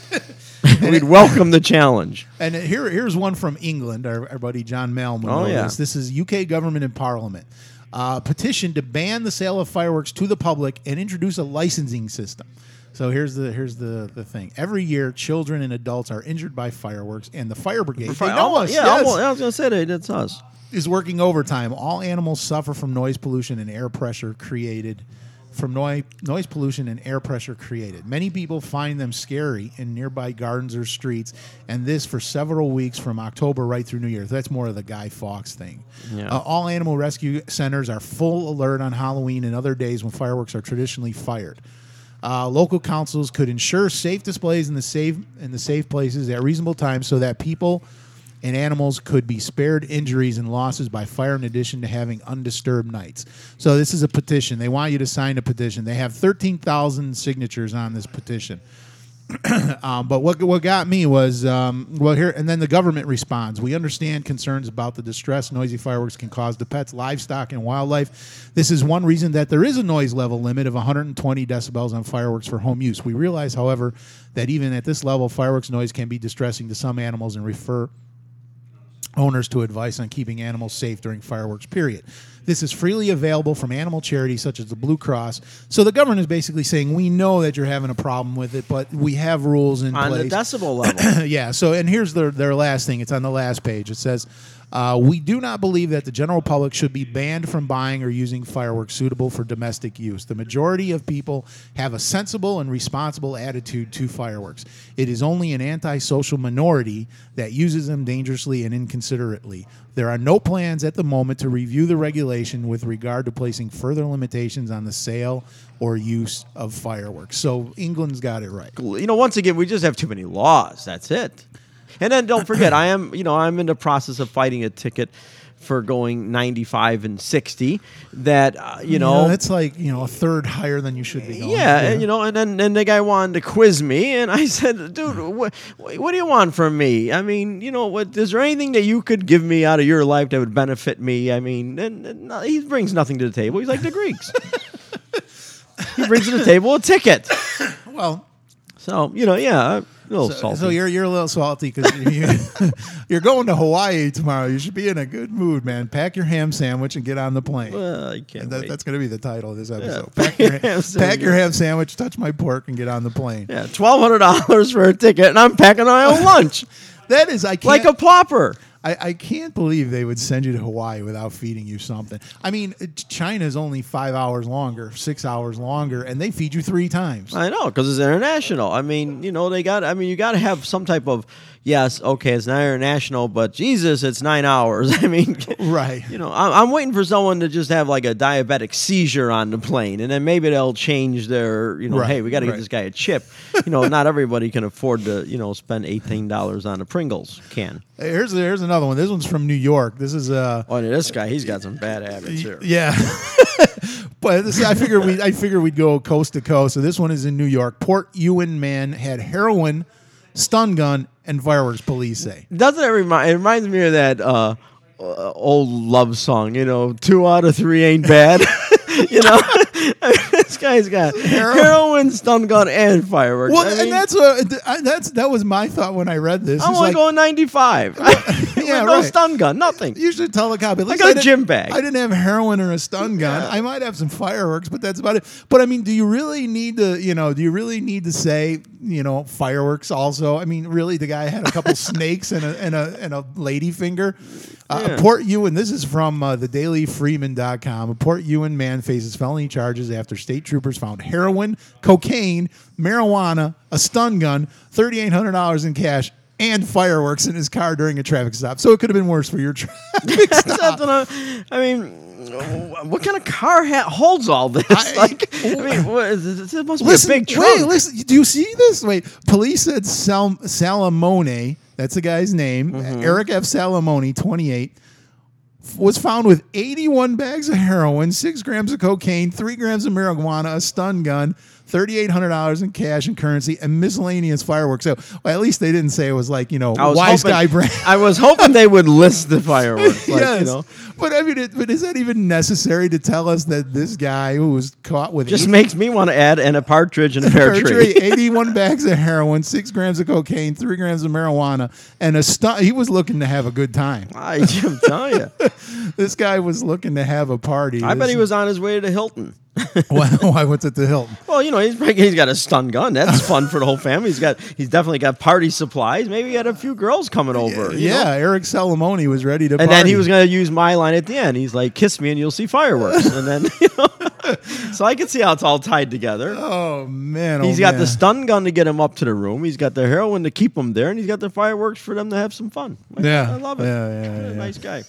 We'd welcome the challenge. And here, here's one from England. Our, our buddy John Malm. will Oh, know yeah. This. This is U K government and Parliament. Uh, petition to ban the sale of fireworks to the public and introduce a licensing system. So here's the here's the, the thing. Every year, children and adults are injured by fireworks, and the fire brigade, they know Almost- us, yeah, yes, almost, I was going to say that. That's us. is working overtime. All animals suffer from noise pollution and air pressure created. From noise, noise pollution and air pressure created. Many people find them scary in nearby gardens or streets, and this for several weeks from October right through New Year's. That's more of the Guy Fawkes thing. Yeah. Uh, all animal rescue centers are full alert on Halloween and other days when fireworks are traditionally fired. Uh, local councils could ensure safe displays in the safe in the safe places at reasonable times so that people and animals could be spared injuries and losses by fire in addition to having undisturbed nights. So this is a petition. They want you to sign a petition. They have thirteen thousand signatures on this petition. um, but what what got me was, um, well, here, and then the government responds. We understand concerns about the distress noisy fireworks can cause to pets, livestock, and wildlife. This is one reason that there is a noise level limit of one hundred twenty decibels on fireworks for home use. We realize, however, that even at this level, fireworks noise can be distressing to some animals and refer owners to advice on keeping animals safe during fireworks, period. This is freely available from animal charities such as the Blue Cross. So the government is basically saying, we know that you're having a problem with it, but we have rules in On place. the decibel level. Yeah, so, and here's their, their last thing. It's on the last page. It says, uh, we do not believe that the general public should be banned from buying or using fireworks suitable for domestic use. The majority of people have a sensible and responsible attitude to fireworks. It is only an antisocial minority that uses them dangerously and inconsiderately. There are no plans at the moment to review the regulation with regard to placing further limitations on the sale or use of fireworks. So England's got it right. You know, once again, we just have too many laws. That's it. And then don't forget, I am, you know, I'm in the process of fighting a ticket for going ninety-five and sixty. That uh, you know, that's like, you know, a third higher than you should be going. yeah, and, you know, and then and the guy wanted to quiz me, and I said, dude, what, what do you want from me? I mean, you know, what is there anything that you could give me out of your life that would benefit me? I mean, and, and he brings nothing to the table. He's like the Greeks. He brings to the table a ticket. Well, so you know, yeah. A little so, salty. so you're you're a little salty because you, you're going to Hawaii tomorrow. You should be in a good mood, man. Pack your ham sandwich and get on the plane. Well, I can't That- wait. that's going to be the title of this episode. Yeah. Pack, your, Ham pack sandwich. your ham sandwich, touch my pork, and get on the plane. Yeah, twelve hundred dollars for a ticket, and I'm packing my own lunch That is, I can't. like a pauper. I, I can't believe they would send you to Hawaii without feeding you something. I mean, China is only five hours longer, six hours longer, and they feed you three times. I know, because it's international. I mean, you know, they got. I mean, you got to have some type of. Yes, okay, it's not international, but Jesus, it's nine hours. I mean, Right. You know, I'm, I'm waiting for someone to just have like a diabetic seizure on the plane, and then maybe they'll change their. You know, Right, hey, we got to right. get this guy a chip. You know, not everybody can afford to. You know, spend eighteen dollars on a Pringles can. Here's here's another one. This one's from New York. This is uh Oh, and this guy, he's got some bad habits here. yeah. But this, I figured we I figured we'd go coast to coast. So this one is in New York. Port Ewan man had heroin, stun gun, and fireworks. Police say. Doesn't it remind? It reminds me of that uh, uh, old love song. You know, two out of three ain't bad. You know, this guy's got heroin, stun gun, and fireworks. Well, I mean, and that's what I- that's that was my thought when I read this. I'm It's only like, going ninety-five. yeah, no right. stun gun, nothing. You should tell the cop. At I least got a didn't- gym bag. I didn't have heroin or a stun gun. Yeah. I might have some fireworks, but that's about it. But I mean, do you really need to? You know, do you really need to say, you know, fireworks? Also, I mean, really, the guy had a couple snakes and a and a and a lady finger. Uh, Yeah. A Port Ewan. This is from uh, the daily freeman dot com. A Port Ewan man faces felony charges after state troopers found heroin, cocaine, marijuana, a stun gun, thirty-eight hundred dollars in cash, and fireworks in his car during a traffic stop. So it could have been worse for your traffic stop. That's what I, I mean, what kind of car ha- holds all this? I- like, I mean, what is this? It must be Listen, a big trunk. wait, listen. Do you see this? Wait, police said Sal- Salamone, that's the guy's name, Mm-hmm. Eric F. Salamone, twenty-eight, f- was found with eighty-one bags of heroin, six grams of cocaine, three grams of marijuana, a stun gun, thirty-eight hundred dollars in cash and currency, and miscellaneous fireworks. So well, at least they didn't say it was like, you know, I was wise hoping, guy brand. I was hoping they would list the fireworks. Like, yes. you know, But I mean, it, but is that even necessary to tell us that this guy who was caught with just eighty makes me want to add and a partridge in a pear Pear tree. tree, eighty-one bags of heroin, six grams of cocaine, three grams of marijuana, and a stun. He was looking to have a good time. I, I'm telling you, This guy was looking to have a party. I bet This- he was on his way to Hilton. Why, why what's at the Hilton? Well, you know, he's he's got a stun gun. That's fun for the whole family. He's got he's definitely got party supplies. Maybe he had a few girls coming over. you Yeah, know? Eric Salamone was ready to. And then he party. was going to use my line at the end. He's like, "Kiss me, and you'll see fireworks." And then, you know, so I can see how it's all tied together. Oh man, oh, He's got man. the stun gun to get him up to the room. He's got the heroin to keep him there, and he's got the fireworks for them to have some fun. I, Yeah. I love it. Yeah, yeah, What a yeah. nice guy.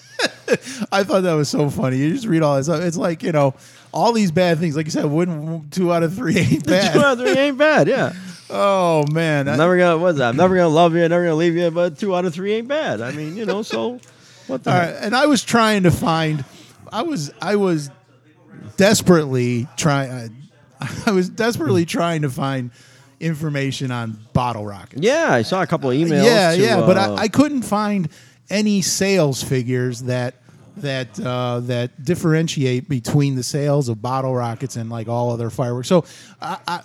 I thought that was so funny. You just read all this. It's like, you know, all these bad things. Like you said, wouldn't two out of three ain't bad. Two out of three ain't bad. Yeah. Oh man, I'm I- never gonna what's that? I'm never gonna love you. I'm never gonna leave you. But two out of three ain't bad. I mean, you know. So what the? All heck? right, and I was trying to find. I was I was desperately trying. I was desperately trying to find information on bottle rockets. Yeah, I saw a couple of emails. Yeah, to, yeah, but uh, I, I couldn't find any sales figures that that uh, that differentiate between the sales of bottle rockets and like all other fireworks. So I, I,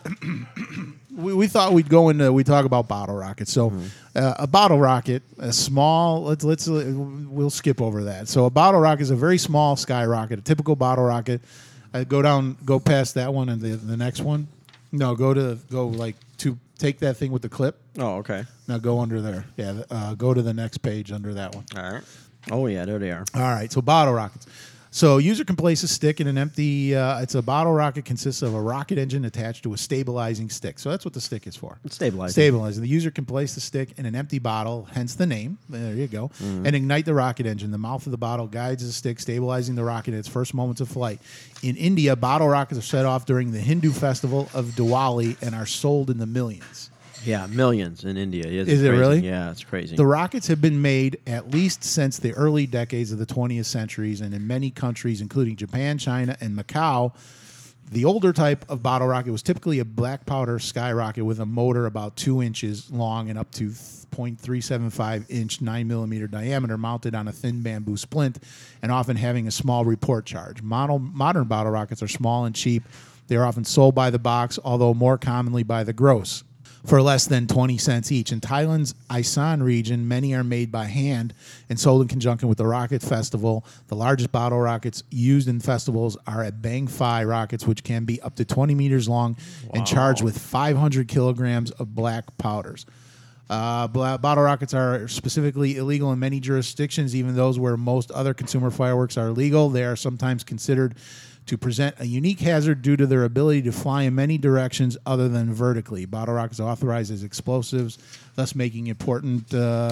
we, we thought we'd go into we talk about bottle rockets. So uh, a bottle rocket, a small. Let's let's uh, we'll skip over that. So a bottle rocket is a very small skyrocket, a typical bottle rocket. Uh, go down, go past that one and the the next one. No, go to go like to take that thing with the clip. Oh, okay. Now go under there. Yeah, uh, go to the next page under that one. All right. Oh yeah, there they are. All right, so bottle rockets. So user can place a stick in an empty. Uh, it's a bottle rocket consists of a rocket engine attached to a stabilizing stick. So that's what the stick is for. It's stabilizing. Stabilizing. The user can place the stick in an empty bottle, hence the name. There you go. Mm-hmm. And ignite the rocket engine. The mouth of the bottle guides the stick, stabilizing the rocket in its first moments of flight. In India, bottle rockets are set off during the Hindu festival of Diwali and are sold in the millions. Yeah, millions in India. It's Is it crazy. really? Yeah, it's crazy. The rockets have been made at least since the early decades of the twentieth centuries, and in many countries, including Japan, China, and Macau, the older type of bottle rocket was typically a black powder skyrocket with a motor about two inches long and up to point three seven five inch nine millimeter diameter mounted on a thin bamboo splint and often having a small report charge. Model, modern bottle rockets are small and cheap. They are often sold by the box, although more commonly by the gross, for less than twenty cents each. In Thailand's Isan region, many are made by hand and sold in conjunction with the Rocket Festival. The largest bottle rockets used in festivals are at Bang Phai rockets, which can be up to twenty meters long and charged with five hundred kilograms of black powders. Uh, bla- bottle rockets are specifically illegal in many jurisdictions, even those where most other consumer fireworks are legal. They are sometimes considered to present a unique hazard due to their ability to fly in many directions other than vertically. Bottle rockets are authorized as explosives, thus making important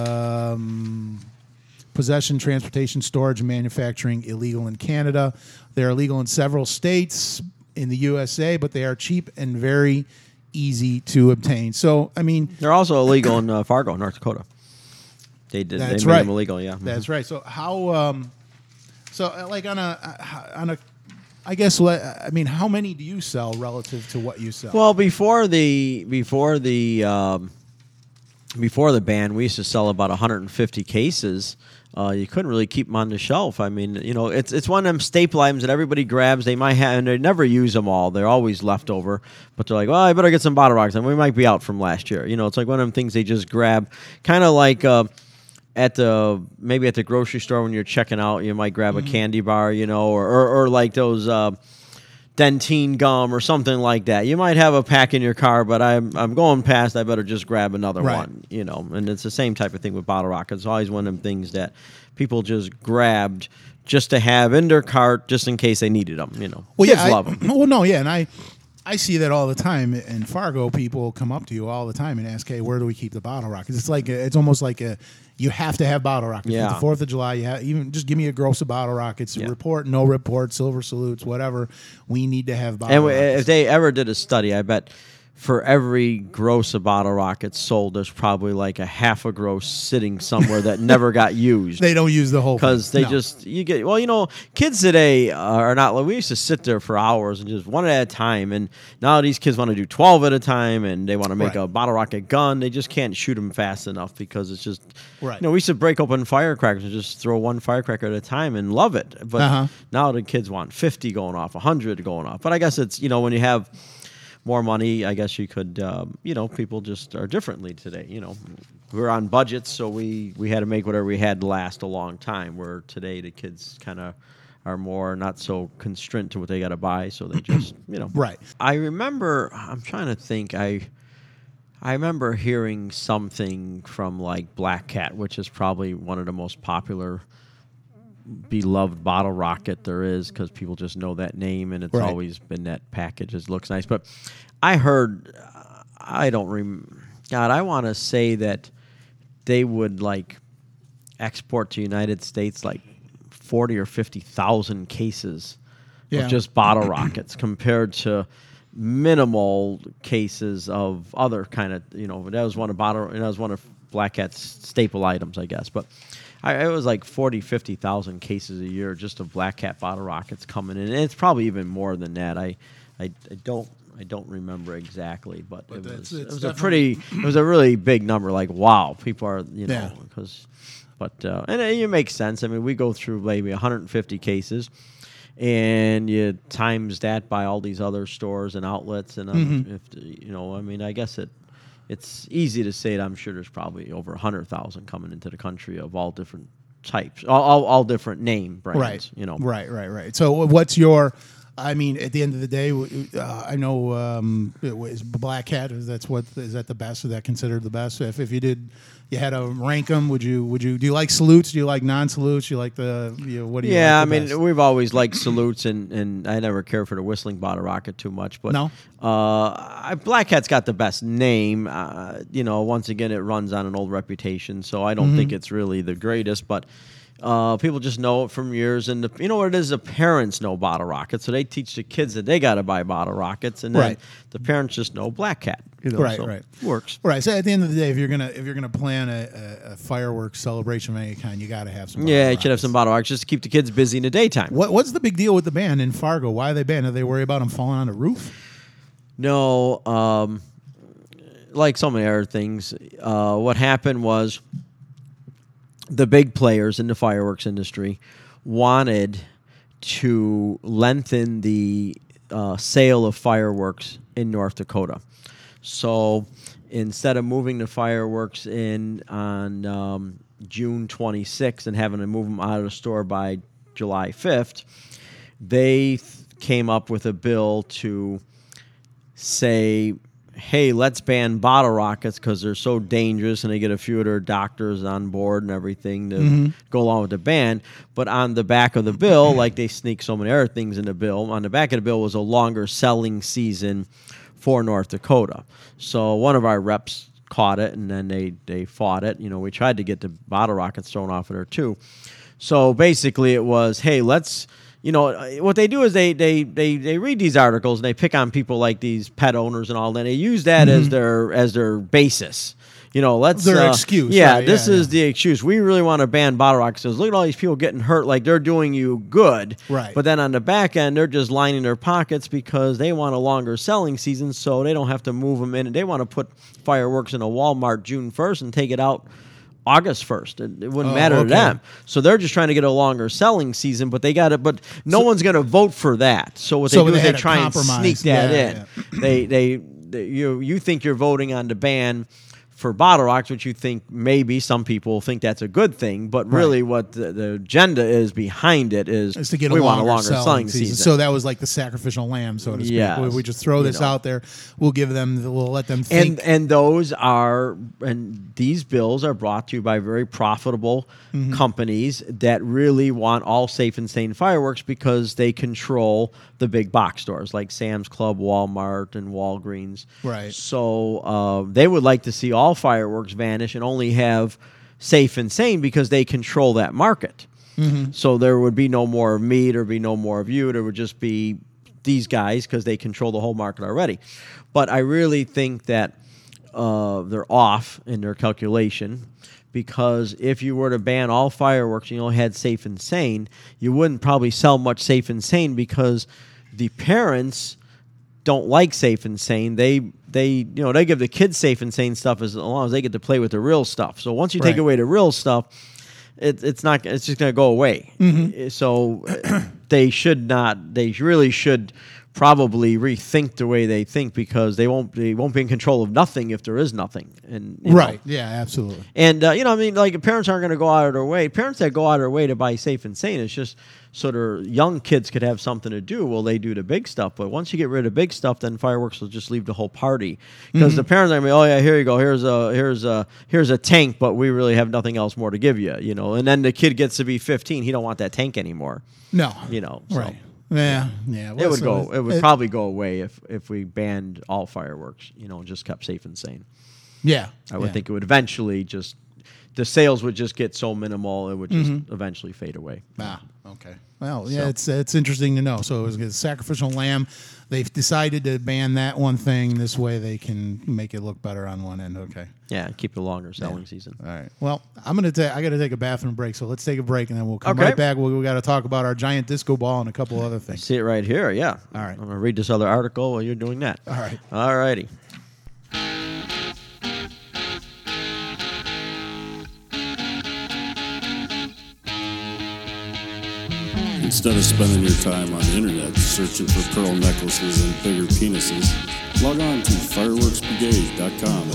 um, possession, transportation, storage, and manufacturing illegal in Canada. They are legal in several states in the U S A, but they are cheap and very easy to obtain. So, I mean, They're also illegal in uh, Fargo, North Dakota. They did. That's they made right. them illegal. Yeah. That's right. So how? Um, so uh, like on a uh, on a I guess. What I mean, how many do you sell relative to what you sell? Well, before the before the um, before the ban, we used to sell about one hundred fifty cases. Uh, you couldn't really keep them on the shelf. I mean, you know, it's it's one of them staple items that everybody grabs. They might have, and they never use them all. They're always left over. But they're like, well, I better get some bottle rockets, and we might be out from last year. You know, it's like one of them things they just grab, kind of like uh, at the maybe at the grocery store when you're checking out, you might grab mm-hmm. a candy bar, you know, or or, or like those. Uh, Dentine gum or something like that. You might have a pack in your car, but I'm I'm going past. I better just grab another right. one, you know. And it's the same type of thing with bottle rockets. It's always one of them things that people just grabbed just to have in their cart, just in case they needed them. You know, well, kids yeah, love I, them. Well, no, yeah, and I I see that all the time in Fargo. People come up to you all the time and ask, "Hey, where do we keep the bottle rockets?" It's like a, it's almost like a you have to have bottle rockets. Yeah. It's the Fourth of July. You have, even just give me a gross of bottle rockets. Yeah. Report, no report, silver salutes, whatever. We need to have bottle And rockets. if they ever did a study, I bet for every gross of bottle rockets sold, there's probably like a half a gross sitting somewhere that never got used. They don't use the whole because thing. they No. just you get well, you know, kids today are not like we used to sit there for hours and just one at a time, and now these kids want to do twelve at a time, and they want to make Right. a bottle rocket gun. They just can't shoot them fast enough because it's just Right. You know, we used to break open firecrackers and just throw one firecracker at a time and love it, but Uh-huh. now the kids want fifty going off, one hundred going off. But I guess it's you know when you have more money, I guess you could, um, you know, people just are differently today. You know, we're on budgets, so we, we had to make whatever we had last a long time, where today the kids kind of are more not so constrained to what they got to buy, so they just, you know. Right. I remember, I'm trying to think, I I remember hearing something from like Black Cat, which is probably one of the most popular beloved bottle rocket there is because people just know that name and it's Right. always been that package. It looks nice. But I heard, uh, I don't rem God, I want to say that they would like export to United States like forty or fifty thousand cases Yeah. of just bottle rockets compared to minimal cases of other kind of, you know, that was one of bottle, and that was one of Black Cat's staple items, I guess. But I, it was like forty, fifty thousand cases a year just of Black Cat bottle rockets coming in. And it's probably even more than that. I, I, I don't I don't remember exactly, but, But it that's- was it's it was a definitely- pretty it was a really big number. Like wow, people are you know Yeah. because, but uh, and it, it makes sense. I mean, we go through maybe one hundred fifty cases, and you times that by all these other stores and outlets, and um, Mhm. if you know, I mean, I guess it. It's easy to say that I'm sure there's probably over one hundred thousand coming into the country of all different types, all, all, all different name brands, Right. you know. Right, right, right. So what's your, I mean, at the end of the day, uh, I know um, it was Black Cat. Is that's what is that the best? Is that considered the best? If if you did, you had to rank them. Would you would you do you like salutes? Do you like non-salutes? Do you like the you know, what do you? Yeah, like I the mean, best? we've always liked salutes, and, and I never cared for the whistling bottle rocket too much. But No? uh, I, Black Cat's got the best name. Uh, you know, once again, it runs on an old reputation, so I don't Mm-hmm. think it's really the greatest. But uh, people just know it from years, and the, you know what it is? The parents know bottle rockets, so they teach the kids that they got to buy bottle rockets, and then Right. the parents just know Black Cat. You know, Right, so right. Works. Right. So at the end of the day, if you're gonna if you're gonna plan a, a, a fireworks celebration of any kind, you got to have some. Yeah, bottle you should have rockets. some bottle rockets just to keep the kids busy in the daytime. What what's the big deal with the band in Fargo? Why are they banned? Do they worry about them falling on the roof? No, um, like so many other things, uh, what happened was the big players in the fireworks industry wanted to lengthen the uh, sale of fireworks in North Dakota. So instead of moving the fireworks in on um, June twenty-sixth and having to move them out of the store by July fifth, they th- came up with a bill to say, hey, let's ban bottle rockets because they're so dangerous, and they get a few of their doctors on board and everything to go along with the ban. But on the back of the bill, like they sneak so many other things in the bill, on the back of the bill was a longer selling season for North Dakota. So one of our reps caught it, and then they, they fought it. You know, we tried to get the bottle rockets thrown off of there too. So basically it was, hey, let's... You know, what they do is they, they, they, they read these articles and they pick on people like these pet owners and all that. And they use that as their as their basis. You know, let's Their uh, excuse, Yeah, right, this yeah, is yeah. the excuse. We really want to ban bottle rockets. Because look at all these people getting hurt. Like they're doing you good. Right. But then on the back end, they're just lining their pockets because they want a longer selling season, so they don't have to move them in. And they want to put fireworks in a Walmart June first and take it out August first. It, it wouldn't Oh, matter okay. to them. So they're just trying to get a longer selling season, but they got it. But no one's going to vote for that. So what they So do they is they had to try and compromise. sneak that Yeah, in. They, they, they, you, you think you're voting on the ban for bottle rocks, which you think maybe some people think that's a good thing, but really what the, the agenda is behind it is, Is to get we a want longer, a longer selling, selling season. season. So that was like the sacrificial lamb, so to speak. Yes. We, we just throw You this know. out there. We'll give them. We'll let them think. And and those are and these bills are brought to you by very profitable Mm-hmm. companies that really want all safe and sane fireworks because they control the big box stores like Sam's Club, Walmart, and Walgreens. Right. So uh, they would like to see all fireworks vanish and only have safe and sane because they control that market. Mm-hmm. So there would be no more of me, there would be no more of you. There would just be these guys because they control the whole market already. But I really think that uh, they're off in their calculation because if you were to ban all fireworks and you only had safe and sane, you wouldn't probably sell much safe and sane because the parents don't like safe and sane. They they you know they give the kids safe and sane stuff as long as they get to play with the real stuff. So once you take Right. away the real stuff, it, it's not. It's just going to go away. Mm-hmm. So uh, they should not. They really should probably rethink the way they think because they won't. They won't be in control of nothing if there is nothing. And you know. right. Yeah. Absolutely. And uh, you know, I mean, like parents aren't going to go out of their way. Parents that go out of their way to buy safe and sane, it's just so their young kids could have something to do. Well, they do the big stuff, but once you get rid of big stuff, then fireworks will just leave the whole party because Mm-hmm. the parents are going to be, oh yeah, here you go, here's a here's a here's a tank, but we really have nothing else more to give you, you know. And then the kid gets to be fifteen, he don't want that tank anymore, No. you know. So. Right. Yeah. Yeah. It Well, would so go. It would it- probably go away if if we banned all fireworks, you know, and just kept safe and sane. Yeah. I would yeah. think it would eventually just the sales would just get so minimal it would just Mm-hmm. eventually fade away. Ah, okay. Well, yeah, So- it's it's interesting to know. So it was a sacrificial lamb. They've decided to ban that one thing. This way they can make it look better on one end. Okay. Yeah, keep the longer selling season. All right. Well, I'm gonna take. I got to take a bathroom break. So let's take a break and then we'll come Okay. right back. We, we got to talk about our giant disco ball and a couple other things. See it right here. Yeah. All right. I'm gonna read this other article while you're doing that. All right. All righty. Instead of spending your time on the internet searching for pearl necklaces and bigger penises, log on to fireworks brigade dot com.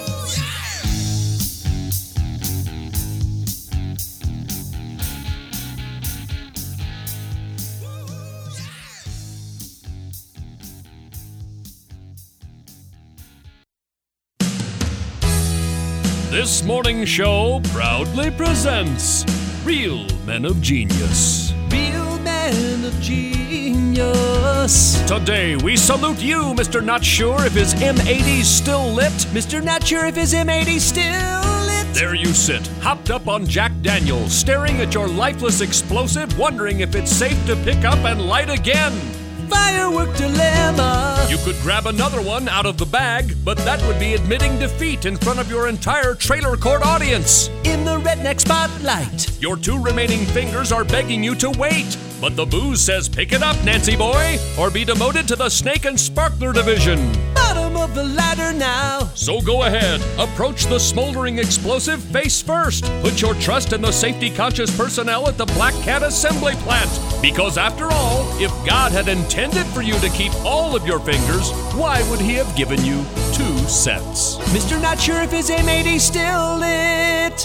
This morning show proudly presents Real Men of Genius. Real Men of Genius. Today we salute you, Mister Not Sure if his M eighty's still lit. Mister Not Sure if his M eighty's still lit. There you sit, hopped up on Jack Daniels, staring at your lifeless explosive, wondering if it's safe to pick up and light again. Firework dilemma. You could grab another one out of the bag, but that would be admitting defeat in front of your entire trailer court audience. In the redneck spotlight, your two remaining fingers are begging you to wait. But the booze says pick it up, Nancy boy, or be demoted to the snake and sparkler division. Bottom of the ladder now. So go ahead, approach the smoldering explosive face first. Put your trust in the safety-conscious personnel at the Black Cat Assembly Plant. Because after all, if God had intended for you to keep all of your fingers, why would he have given you two sets? Mister Not Sure if his M eighty's still lit.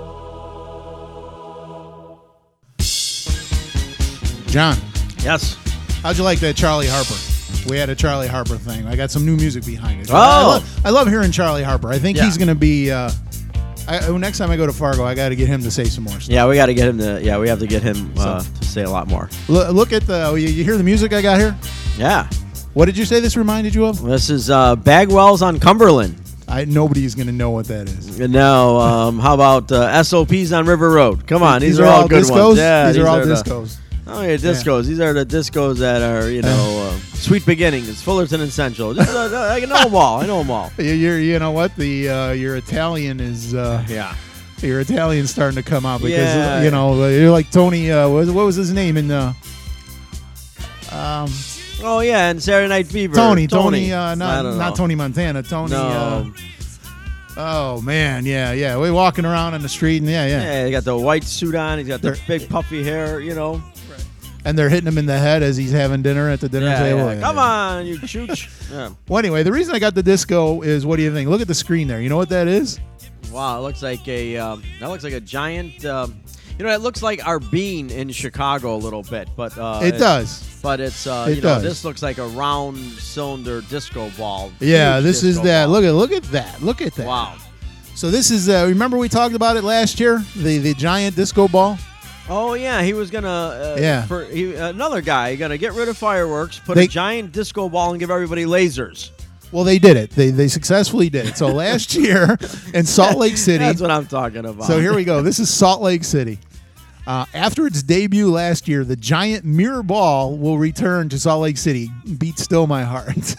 John, Yes. how'd you like that Charlie Harper? We had a Charlie Harper thing. I got some new music behind it. Oh. I, love, I love hearing Charlie Harper. I think Yeah. he's going to be. Uh, I, next time I go to Fargo, I got to get him to say some more stuff. Yeah, we got to get him to. Yeah, we have to get him uh, to say a lot more. Look, look at the. You, you hear the music I got here? Yeah. What did you say this reminded you of? This is uh, Bagwell's on Cumberland. I nobody's going to know what that is. No. Um, how about uh, S O Ps on River Road? Come on, these, These are, are all all good discos? ones. Yeah, These are all the- discos. Oh, yeah, discos. Yeah. These are the discos that are, you know, uh, Sweet Beginnings, Fullerton and Central. Just, uh, I know them all. I know them all. You're, you know what? The uh, your Italian is. Uh, yeah. Your Italian's starting to come out because yeah. you know you're like Tony. Uh, what, what was his name in the? Um, oh yeah, and Saturday Night Fever. Tony, Tony, Tony uh, not not Tony Montana. Tony. No. Uh, oh man, yeah, yeah. We're walking around on the street, and yeah, yeah. Yeah, he got the white suit on. He's got the they're, big puffy hair, you know. Right. And they're hitting him in the head as he's having dinner at the dinner yeah, table. Yeah. Come on, you chooch. Yeah. Well, anyway, the reason I got the disco is, what do you think? Look at the screen there. You know what that is? Wow, it looks like a um, that looks like a giant. Um, you know, it looks like our bean in Chicago a little bit, but uh, it does. But it's uh, it you know, does. This looks like a round cylinder disco ball. Yeah, Huge this is that. Ball. Look at look at that. Look at that. Wow. So this is. Uh, remember we talked about it last year, the the giant disco ball. Oh yeah, he was gonna. Uh, yeah. For, he, another guy gonna get rid of fireworks, put they, a giant disco ball, and give everybody lasers. Well, they did it. They they successfully did it. So last year in Salt Lake City. That's what I'm talking about. So here we go. This is Salt Lake City. Uh, after its debut last year, the giant mirror ball will return to Salt Lake City. Beat still my heart.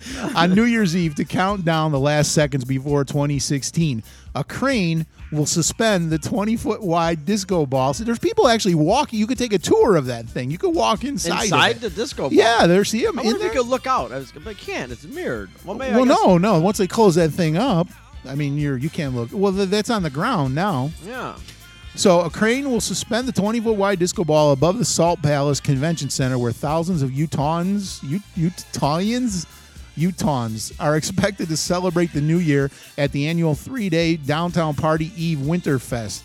On New Year's Eve to count down the last seconds before twenty sixteen. A crane will suspend the twenty-foot wide disco ball. So there's people actually walking. You could take a tour of that thing. You could walk inside Inside of the disco ball? Yeah, there. See them I in wonder there? if you could look out. I, was, but I can't. It's mirrored. Well, maybe well I guess, no, no. Once they close that thing up, I mean, you're you can't look. Well, that's on the ground now. Yeah. So a crane will suspend the twenty-foot wide disco ball above the Salt Palace Convention Center, where thousands of Utahns, Ut- Utahnians, Utahns are expected to celebrate the new year at the annual three-day Downtown Party Eve Winterfest.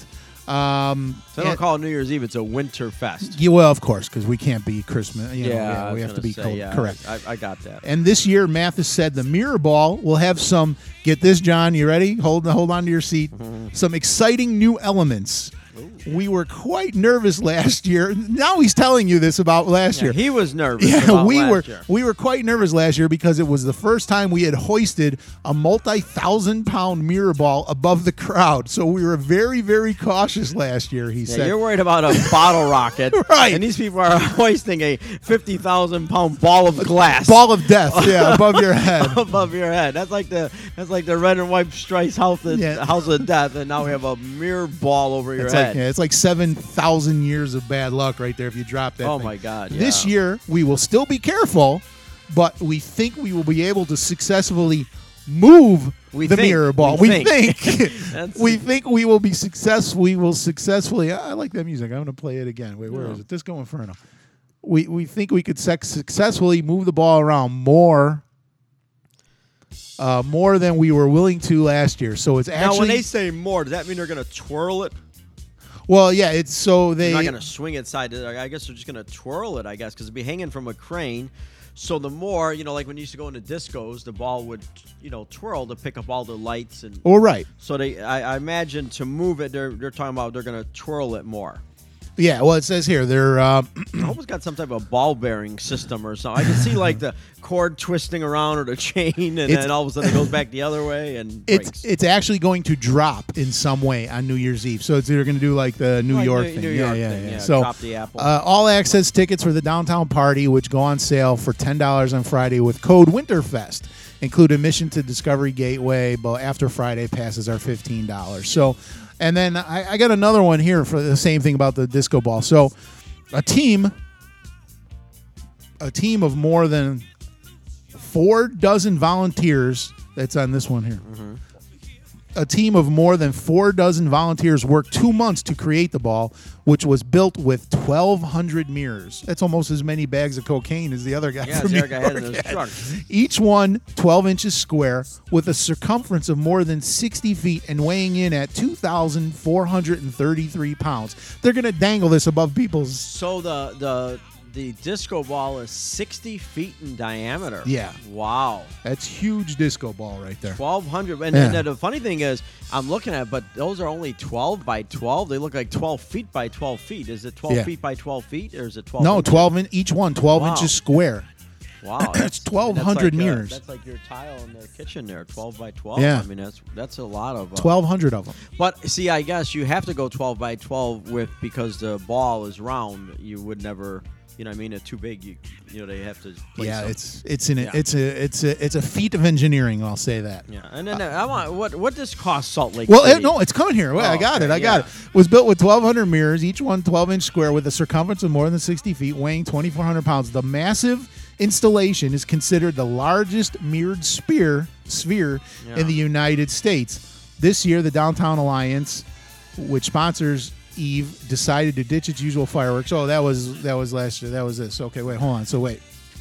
Um, so they don't call it New Year's Eve; it's a winter fest. Yeah, well, of course, because we can't be Christmas. You know, yeah, yeah, we have to be say, co- yeah, correct. I, I got that. And this year, Mathis said the mirror ball will have some. Get this, John. You ready? Hold hold on to your seat. Mm-hmm. Some exciting new elements. We were quite nervous last year. Now he's telling you this about last yeah, year. He was nervous. Yeah, about we last were year. we were quite nervous last year because it was the first time we had hoisted a multi-thousand pound mirror ball above the crowd. So we were very, very cautious last year. He yeah, said, "You're worried about a bottle rocket, right? And these people are hoisting a fifty thousand pound ball of glass, ball of death, yeah, above your head, above your head. That's like the that's like the red and white stripes house of, yeah. house of death, and now we have a mirror ball over your it's head. Like, yeah, it's like seven thousand years of bad luck right there if you drop that. Oh thing. my God! Yeah. This year we will still be careful, but we think we will be able to successfully move we the think. mirror ball. We We think. think, we think we will be successful. We will successfully. I like that music. I'm going to play it again. Wait, where yeah. is it? Disco Inferno. We we think we could sex- successfully move the ball around more. Uh, more than we were willing to last year. So it's actually now when they say more, does that mean they're going to twirl it? Well, yeah, it's so they. They're not going to swing it side to. I guess they're just going to twirl it. I guess because it'd be hanging from a crane. So the more, you know, like when you used to go into discos, the ball would, you know, twirl to pick up all the lights and. Oh, right. So they, I, I imagine to move it, they're they're talking about they're going to twirl it more. Yeah, well, it says here they're. Uh, almost got some type of ball bearing system or something. I can see like the cord twisting around or the chain, and it's, then all of a sudden it goes back the other way and it's breaks. it's actually going to drop in some way on New Year's Eve. So it's they're going to do like the New like York New, thing. New yeah, York yeah, thing. yeah, Yeah, So drop the apple. Uh, all access tickets for the downtown party, which go on sale for ten dollars on Friday with code Winterfest, include admission to Discovery Gateway. But after Friday, passes are fifteen dollars. So. And then I, I got another one here for the same thing about the disco ball. So a team, a team of more than four dozen volunteers, that's on this one here. Mm-hmm. A team of more than four dozen volunteers worked two months to create the ball, which was built with twelve hundred mirrors. That's almost as many bags of cocaine as the other guy yeah, from the New other guy had York in his had. truck. Each one twelve inches square with a circumference of more than sixty feet and weighing in at two thousand four hundred thirty-three pounds. They're going to dangle this above people's... So the the the disco ball is sixty feet in diameter. Yeah. Wow. That's huge disco ball right there. twelve hundred. And, Yeah. and the funny thing is, I'm looking at it, but those are only twelve by twelve. They look like twelve feet by twelve feet. Is it twelve Yeah. feet by twelve feet, or is it twelve? No, inches? twelve in each one, twelve Wow. inches square. Wow, It's twelve hundred like, uh, mirrors. that's like your tile in the kitchen there, twelve by twelve. Yeah. I mean, that's that's a lot of. Uh, twelve hundred of them. But see, I guess you have to go twelve by twelve with because the ball is round. You would never, you know, what I mean, it's too big. You, you know, they have to. Place Yeah, them. it's it's an Yeah. it's a it's a it's a feat of engineering. I'll say that. Yeah, and then uh, I want what what does cost Salt Lake Well, City? it, no, it's coming here. Wait, I Oh, got it. okay, I got yeah. it. Was built with twelve hundred mirrors, each one twelve inch square, with a circumference of more than sixty feet, weighing twenty-four hundred pounds. The massive installation is considered the largest mirrored spear sphere Yeah. in the United States. This year, the Downtown Alliance, which sponsors Eve, decided to ditch its usual fireworks. Oh, that was that was last year. That was this. Okay, wait, hold on. So wait.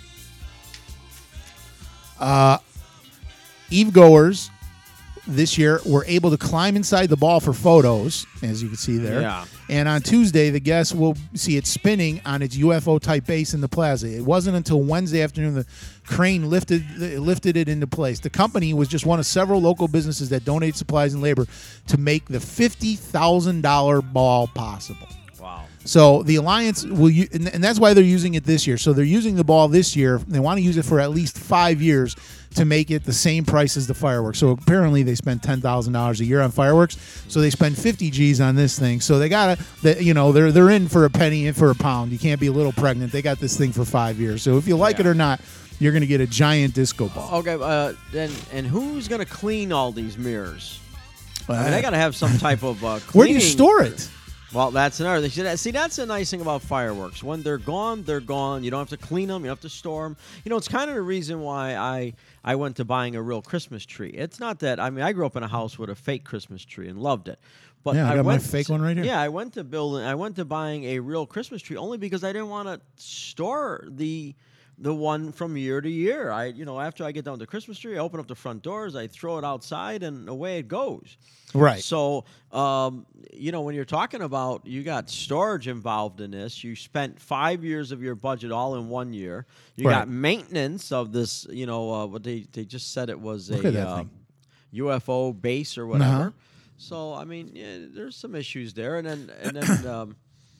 Uh, Eve goers this year were able to climb inside the ball for photos, as you can see there. Yeah. And on Tuesday, the guests will see it spinning on its U F O-type base in the plaza. It wasn't until Wednesday afternoon the crane lifted lifted it into place. The company was just one of several local businesses that donate supplies and labor to make the fifty thousand dollars ball possible. Wow. So the Alliance will, u- and and that's why they're using it this year. So they're using the ball this year. They want to use it for at least five years to make it the same price as the fireworks. So apparently they spend ten thousand dollars a year on fireworks. So they spend fifty G's on this thing. So they got to, you know, they're they're in for a penny, in for a pound. You can't be a little pregnant. They got this thing for five years. So if you like it or not, you're going to get a giant disco ball. Okay, uh, then and who's gonna clean all these mirrors? I mean, Uh, they got to have some type of uh, cleaning. Where do you store it? Well, that's another thing. See, that- See, that's the nice thing about fireworks. When they're gone, they're gone. You don't have to clean them. You don't have to store them. You know, it's kind of the reason why I, I went to buying a real Christmas tree. It's not that, I mean, I grew up in a house with a fake Christmas tree and loved it. But Yeah, I got my went fake to- one right here. Yeah, I went to building. I went to buying a real Christmas tree only because I didn't want to store the the one from year to year. I, you know, after I get done with the Christmas tree, I open up the front doors, I throw it outside, and away it goes. Right. So, um, you know, when you're talking about you got storage involved in this, you spent five years of your budget all in one year. You Right. got maintenance of this, you know, uh, what they, they just said it was Look a at that uh, thing. U F O base or whatever. Uh-huh. So, I mean, yeah, there's some issues there. And then, and then um,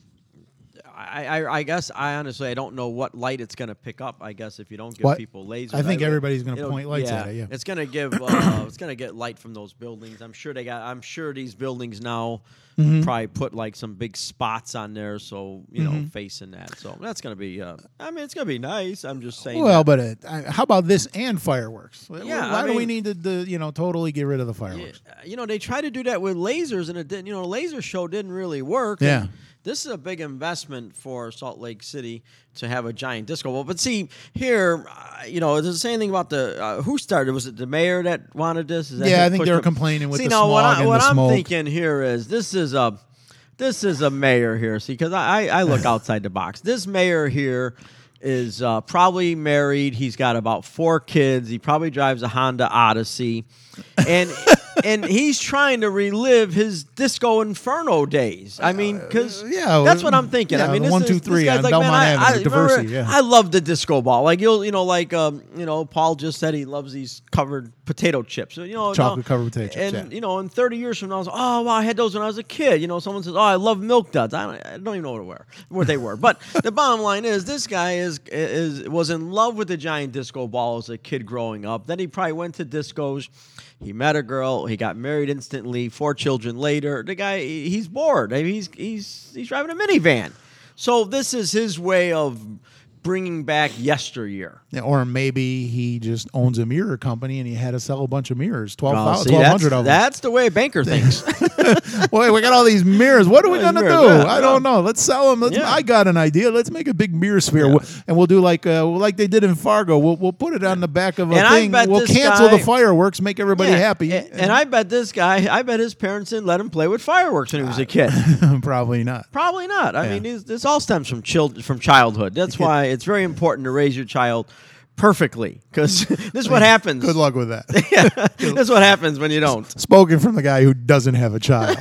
I, I, I guess I honestly I don't know what light it's going to pick up. I guess if you don't give What? people lasers, I think would- everybody's gonna it'll- point lights yeah, at it, yeah. it's going to give. Uh, it's going to get light from those buildings. I'm sure they got. I'm sure these buildings now Mhm. probably put like some big spots on there, so you know, Mhm. facing that. So that's going to be. Uh, I mean, it's going to be nice. I'm just saying. Well, that. but uh, how about this and fireworks? Yeah, Why I do we mean- need to, the, you know, totally get rid of the fireworks? You know, they tried to do that with lasers, and it didn't. You know, the laser show didn't really work. Yeah. And this is a big investment for Salt Lake City to have a giant disco ball. But see, here, uh, you know, there's the same thing about the uh, who started. Was it the mayor that wanted this? Is that Yeah, who I think pushed they were it? complaining with see, the now, what, smog I, and what the I'm smoke. thinking here is this is a this is a mayor here. See, because I, I look outside the box. This mayor here is uh, probably married. He's got about four kids. He probably drives a Honda Odyssey, and and he's trying to relive his Disco Inferno days. I mean, because yeah, that's what I'm thinking. yeah, I mean, the this one, is- two, this three guy's on like, Belmont man, I- Avenue, I, diversity, remember, yeah. I love the disco ball. Like you'll, you know, like um, you know, Paul just said he loves these covered potato chips. So, you know, Chocolate no, covered potato chips, And yeah. you know, in thirty years from now, I was, oh wow, I had those when I was a kid. You know, someone says, oh, I love Milk Duds. I don't, I don't even know what, it were, what they were. But the bottom line is, this guy is is was in love with the giant disco ball as a kid growing up. Then he probably went to discos. He met a girl. He got married instantly. Four children later. The guy, he's bored. I mean, he's he's he's driving a minivan. So this is his way of bringing back yesteryear. Yeah, or maybe he just owns a mirror company and he had to sell a bunch of mirrors, twelve Well, see, twelve hundred that's, of them. that's the way a banker thinks. Wait, we got all these mirrors. What are we Yeah, gonna mirrors, do? yeah, I yeah. don't know. Let's sell them. Let's, Yeah. I got an idea. Let's make a big mirror sphere, We'll- and we'll do like uh, like they did in Fargo. We'll we'll put it on the back of a And I thing. bet We'll this cancel guy- the fireworks, make everybody Yeah, happy. And, and I bet this guy, I bet his parents didn't let him play with fireworks when he was a kid. Probably not. Probably not. I Yeah. mean, this, this all stems from child, from childhood. That's why it's very important to raise your child perfectly, because this is what happens. Good luck with that. Yeah, this is what happens when you don't. Spoken from the guy who doesn't have a child.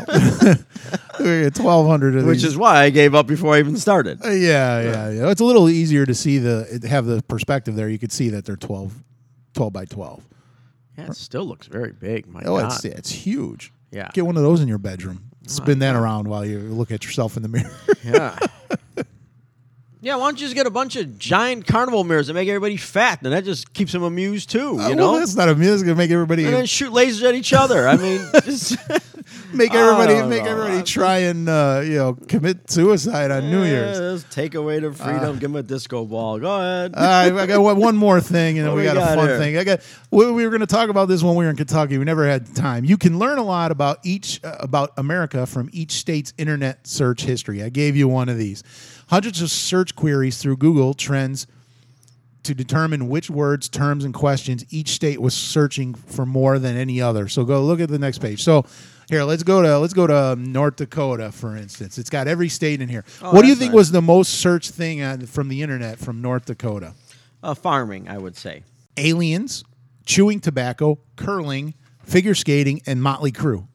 Twelve hundred of Which these. is why I gave up before I even started. Uh, yeah, yeah, yeah. It's a little easier to see the have the perspective there. You could see that they're twelve, twelve by twelve. Yeah, it still looks very big. My Oh, God. it's it's huge. Yeah. Get one of those in your bedroom. Spin that around while you look at yourself in the mirror. Yeah. Yeah, why don't you just get a bunch of giant carnival mirrors that make everybody fat, and that just keeps them amused too, you Uh, know? well, that's not a music to make everybody And then shoot lasers at each other. I mean, just, make everybody I don't make know. everybody try and uh, you know commit suicide on New yeah, Year's. just take away their freedom, give them a disco ball. Go ahead. All right, I got one one more thing, and then What we we got, a got fun here? thing. I got. We, we were going to talk about this when we were in Kentucky. We never had time. You can learn a lot about each uh, about America from each state's internet search history. I gave you one of these. Hundreds of search queries through Google Trends to determine which words, terms, and questions each state was searching for more than any other. So go look at the next page. So here, let's go to let's go to North Dakota, for instance. It's got every state in here. Oh, what do you that's think nice. was the most searched thing on, from the internet from North Dakota? Uh, farming, I would say. Aliens, chewing tobacco, curling, figure skating, and Motley Crue.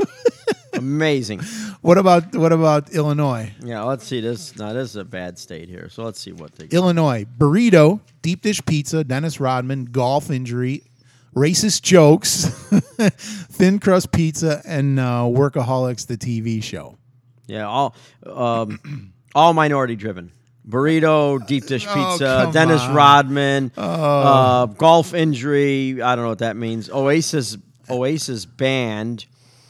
Amazing. What about what about Illinois? Yeah, let's see this. Now, this is a bad state here, so let's see what they got. Illinois, burrito, deep dish pizza, Dennis Rodman, golf injury, racist jokes, thin crust pizza, and uh, Workaholics, the T V show. Yeah, all um, all minority driven. Burrito, deep dish Oh, pizza, come Dennis on. Rodman, uh, golf injury. I don't know what that means. Oasis, Oasis band.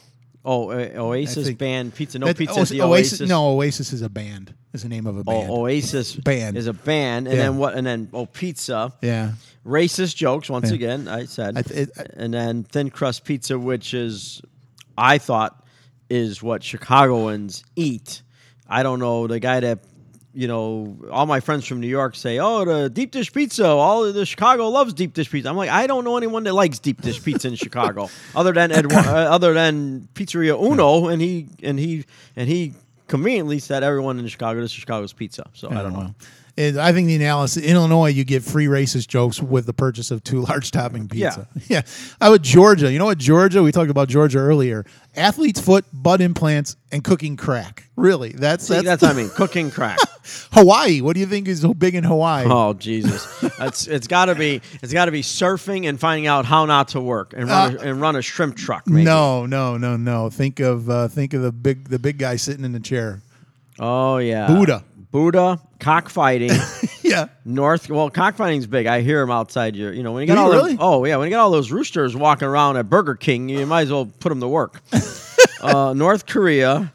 Oh, uh, Oasis think band pizza. No That- pizza. Oasis, is the Oasis. No, Oasis is a band. Is the name of a band. Oh, Oasis Band. is a band, and Yeah. then what? And then oh, pizza. Yeah. Racist jokes. Once Yeah. again, I said, I th- it- and then thin crust pizza, which is, I thought, is what Chicagoans eat. I don't know the guy that. You know, all my friends from New York say, "Oh, the deep dish pizza. All of the Chicago loves deep dish pizza." I'm like, I don't know anyone that likes deep dish pizza in Chicago, other than Ed, uh, other than Pizzeria Uno, and he and he and he conveniently said everyone in Chicago this is Chicago's pizza. So I don't know. Well, it- I think the analysis in Illinois, you get free racist jokes with the purchase of two large topping pizza. Yeah. I would Georgia. You know what, Georgia? We talked about Georgia earlier. Athlete's foot, butt implants, and cooking crack. Really, that's See, that's, that's what I mean. Cooking crack. Hawaii. What do you think is so big in Hawaii? Oh Jesus! It's it's got to be it's got to be surfing and finding out how not to work and run a, and run a shrimp truck. Maybe. No, no, no, no. Think of uh, think of the big the big guy sitting in the chair. Oh yeah. Buddha. Buddha. Cockfighting. Yeah. North. Well, cockfighting's big. I hear them outside your. You know when you got Do all you them- really? oh yeah when you got all those roosters walking around at Burger King, you might as well put them to work. uh, North Korea.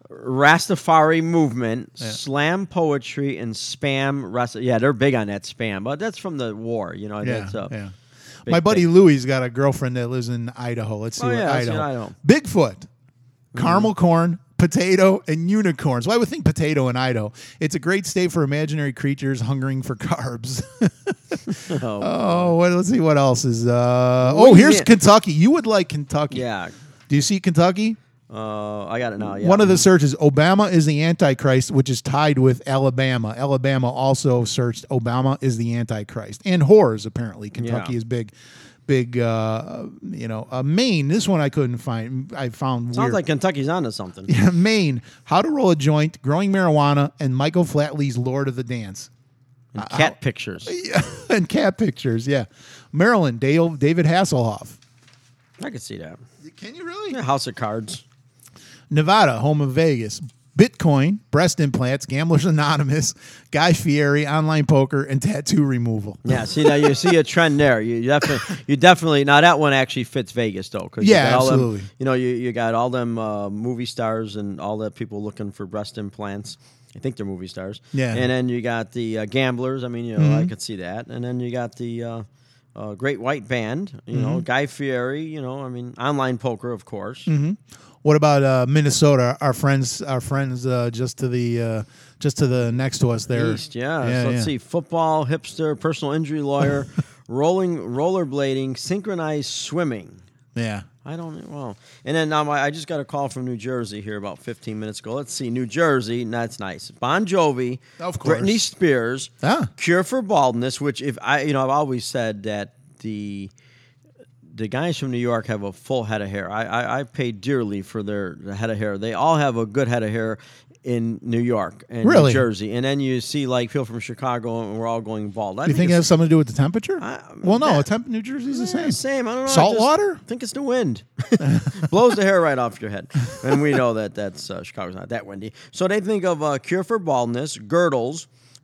Rastafari movement, slam poetry, and spam. Rest- yeah, they're big on that spam, but that's from the war. You know, Yeah, that's uh, yeah. big My buddy thing. Louie's got a girlfriend that lives in Idaho. Let's see Oh, what yeah, that's in Idaho. Idaho. Bigfoot, caramel corn, potato, and unicorns. Well, I would think potato in Idaho. It's a great state for imaginary creatures hungering for carbs. Oh, oh, what, let's see what else is. Uh, oh, here's Louisiana. Kentucky. You would like Kentucky. yeah. Do you see Kentucky? Uh, I got it now. Yeah. One of the searches, Obama is the Antichrist, which is tied with Alabama. Alabama also searched Obama is the Antichrist. And whores, apparently. Kentucky Yeah. is big, big, uh, you know. Uh, Maine, this one I couldn't find. I found Sounds weird. like Kentucky's onto something. Yeah, Maine, how to roll a joint, growing marijuana, and Michael Flatley's Lord of the Dance. And cat pictures. Yeah, and cat pictures, yeah. Maryland, Dale, David Hasselhoff. I could see that. Can you really? Yeah, House of Cards. Nevada, home of Vegas. Bitcoin, breast implants, Gamblers Anonymous, Guy Fieri, online poker, and tattoo removal. Yeah, see now you see a trend there. You definitely, you definitely. Now that one actually fits Vegas though, 'cause Yeah, you got all them- absolutely. you know, you, you got all them uh, movie stars and all the people looking for breast implants. I think they're movie stars. Yeah. And then you got the uh, gamblers. I mean, you know, I could see that. And then you got the uh, uh, Great White Band. You know, Guy Fieri. You know, I mean, online poker, of course. What about uh, Minnesota? Our friends, our friends, uh, just to the, uh, just to the next to us there. East, yeah. Yeah, so let's yeah. see: football, hipster, personal injury lawyer, rolling, rollerblading, synchronized swimming. Yeah. I don't well, and then um, I I just got a call from New Jersey here about fifteen minutes ago. Let's see, New Jersey, that's nice. Bon Jovi, Of course. Britney Spears, Ah. Cure for Baldness. Which, if I, you know, I've always said that the the guys from New York have a full head of hair. I I, I pay dearly for their head of hair. They all have a good head of hair in New York and Really? New Jersey, and then you see like people from Chicago, and we're all going bald. I Do you think it it's- has something to do with the temperature? I- well, no, that- temp New Jersey's the yeah, same. Same. I don't know. Salt I just water? think it's the wind. Blows the hair right off your head. And we know that that's uh, Chicago's not that windy. So they think of uh, Cure for Baldness, girdles,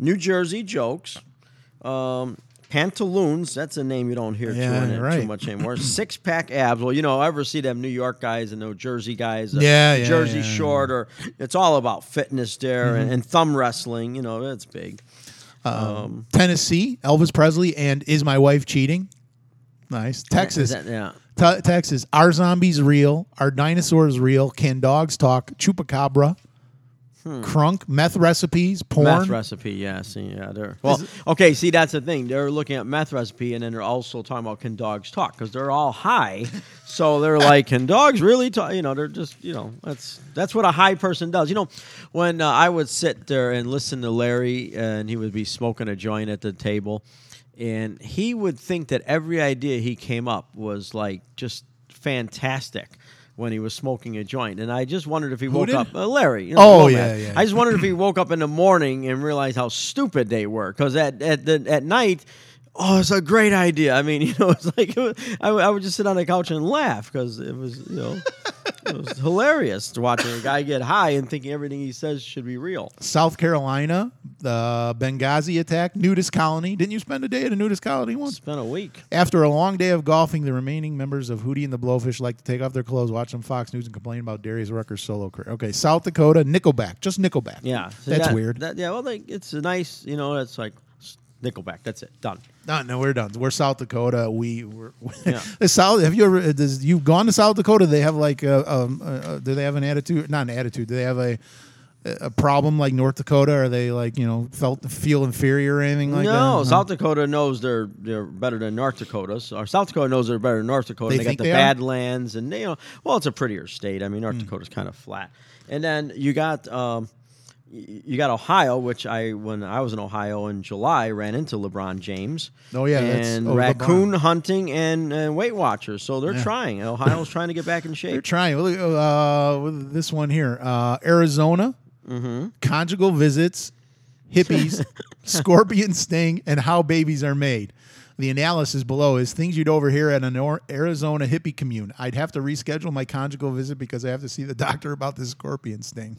New Jersey Jokes, um, Pantaloons. That's a name you don't hear Yeah, too, right. too much anymore. Six Pack Abs. Well, you know, I ever see them New York guys and New Jersey guys. Uh, Yeah, yeah, Jersey yeah. Short, or it's all about fitness there Mm-hmm. and, and thumb wrestling. You know, that's big. Um, Tennessee, Elvis Presley, and Is My Wife Cheating? Nice. Texas, is that- yeah. Te- Texas, Are Zombies Real? Are Dinosaurs Real? Can Dogs Talk? Chupacabra. Crunk, Meth Recipes, Porn. Meth recipe, yeah, see, yeah, they're well. Okay, see, that's the thing. They're looking at meth recipe, and then they're also talking about can dogs talk because they're all high. So they're like, can dogs really talk? You know, they're just, you know, that's that's what a high person does. You know, when uh, I would sit there and listen to Larry, and he would be smoking a joint at the table, and he would think that every idea he came up was like just fantastic. When he was smoking a joint, and I just wondered if he Who woke did? up. Uh, Larry. You know, Oh, Lomax. yeah, yeah. I just wondered if he woke up in the morning and realized how stupid they were. Because at at the, at night, oh, it's a great idea. I mean, you know, it's like it was, I, would- I would just sit on the couch and laugh because it was, you know, it was hilarious watching a guy get high and thinking everything he says should be real. South Carolina, the Benghazi attack, nudist colony. Didn't you spend a day at a nudist colony once? Spent a week. After a long day of golfing, the remaining members of Hootie and the Blowfish like to take off their clothes, watch some Fox News, and complain about Darius Rucker's solo career. Okay, South Dakota, Nickelback. Just Nickelback. Yeah, so That's that- weird. That, yeah, well, like, it's a nice, you know, it's like Nickelback. That's it, done. No, no, we're done. We're South Dakota. We, we're, Yeah. the South. Have you ever? Does you've gone to South Dakota? They have like, a, um, uh, do they have an attitude? Not an attitude. Do they have a a problem like North Dakota? Are they like, you know, felt feel inferior or anything like that? no, South Dakota knows they're they're better than North Dakota. So, or South Dakota knows they're better than North Dakota. They They, think got the they are? Badlands, and they, you know, well, it's a prettier state. I mean, North Dakota's kind of flat. And then you got um, y- you got Ohio, which I when I was in Ohio in July ran into LeBron James. Oh, yeah, that's- and oh, raccoon LeBron. hunting and, and Weight Watchers. So they're Yeah. trying. Ohio's trying to get back in They're shape. trying. Look, uh, with this one here, uh, Arizona, Mm-hmm. conjugal visits, hippies, scorpion sting, and how babies are made. The analysis below is things you'd overhear at an or- Arizona hippie commune. I'd have to reschedule my conjugal visit because I have to see the doctor about this scorpion sting.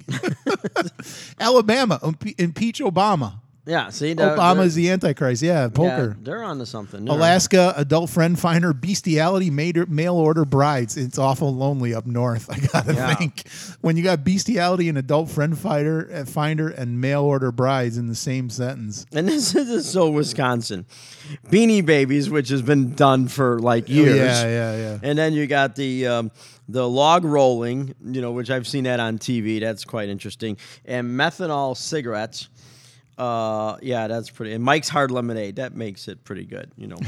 Alabama, impe- impeach Obama. Yeah, see, they're- Obama they're- is the Antichrist. Yeah, poker. Yeah, they're on to something. They're- Alaska, adult friend finder, bestiality, maid- mail order brides. It's awful lonely up north. I gotta Yeah. think when you got bestiality and adult friend finder, uh, finder and mail order brides in the same sentence. And this is so Wisconsin. Beanie Babies, which has been done for like years. Yeah, yeah, yeah. And then you got the um, the log rolling, you know, which I've seen that on T V. That's quite interesting. And methanol cigarettes. Uh, yeah, that's pretty. And Mike's Hard Lemonade. That makes it pretty good, you know.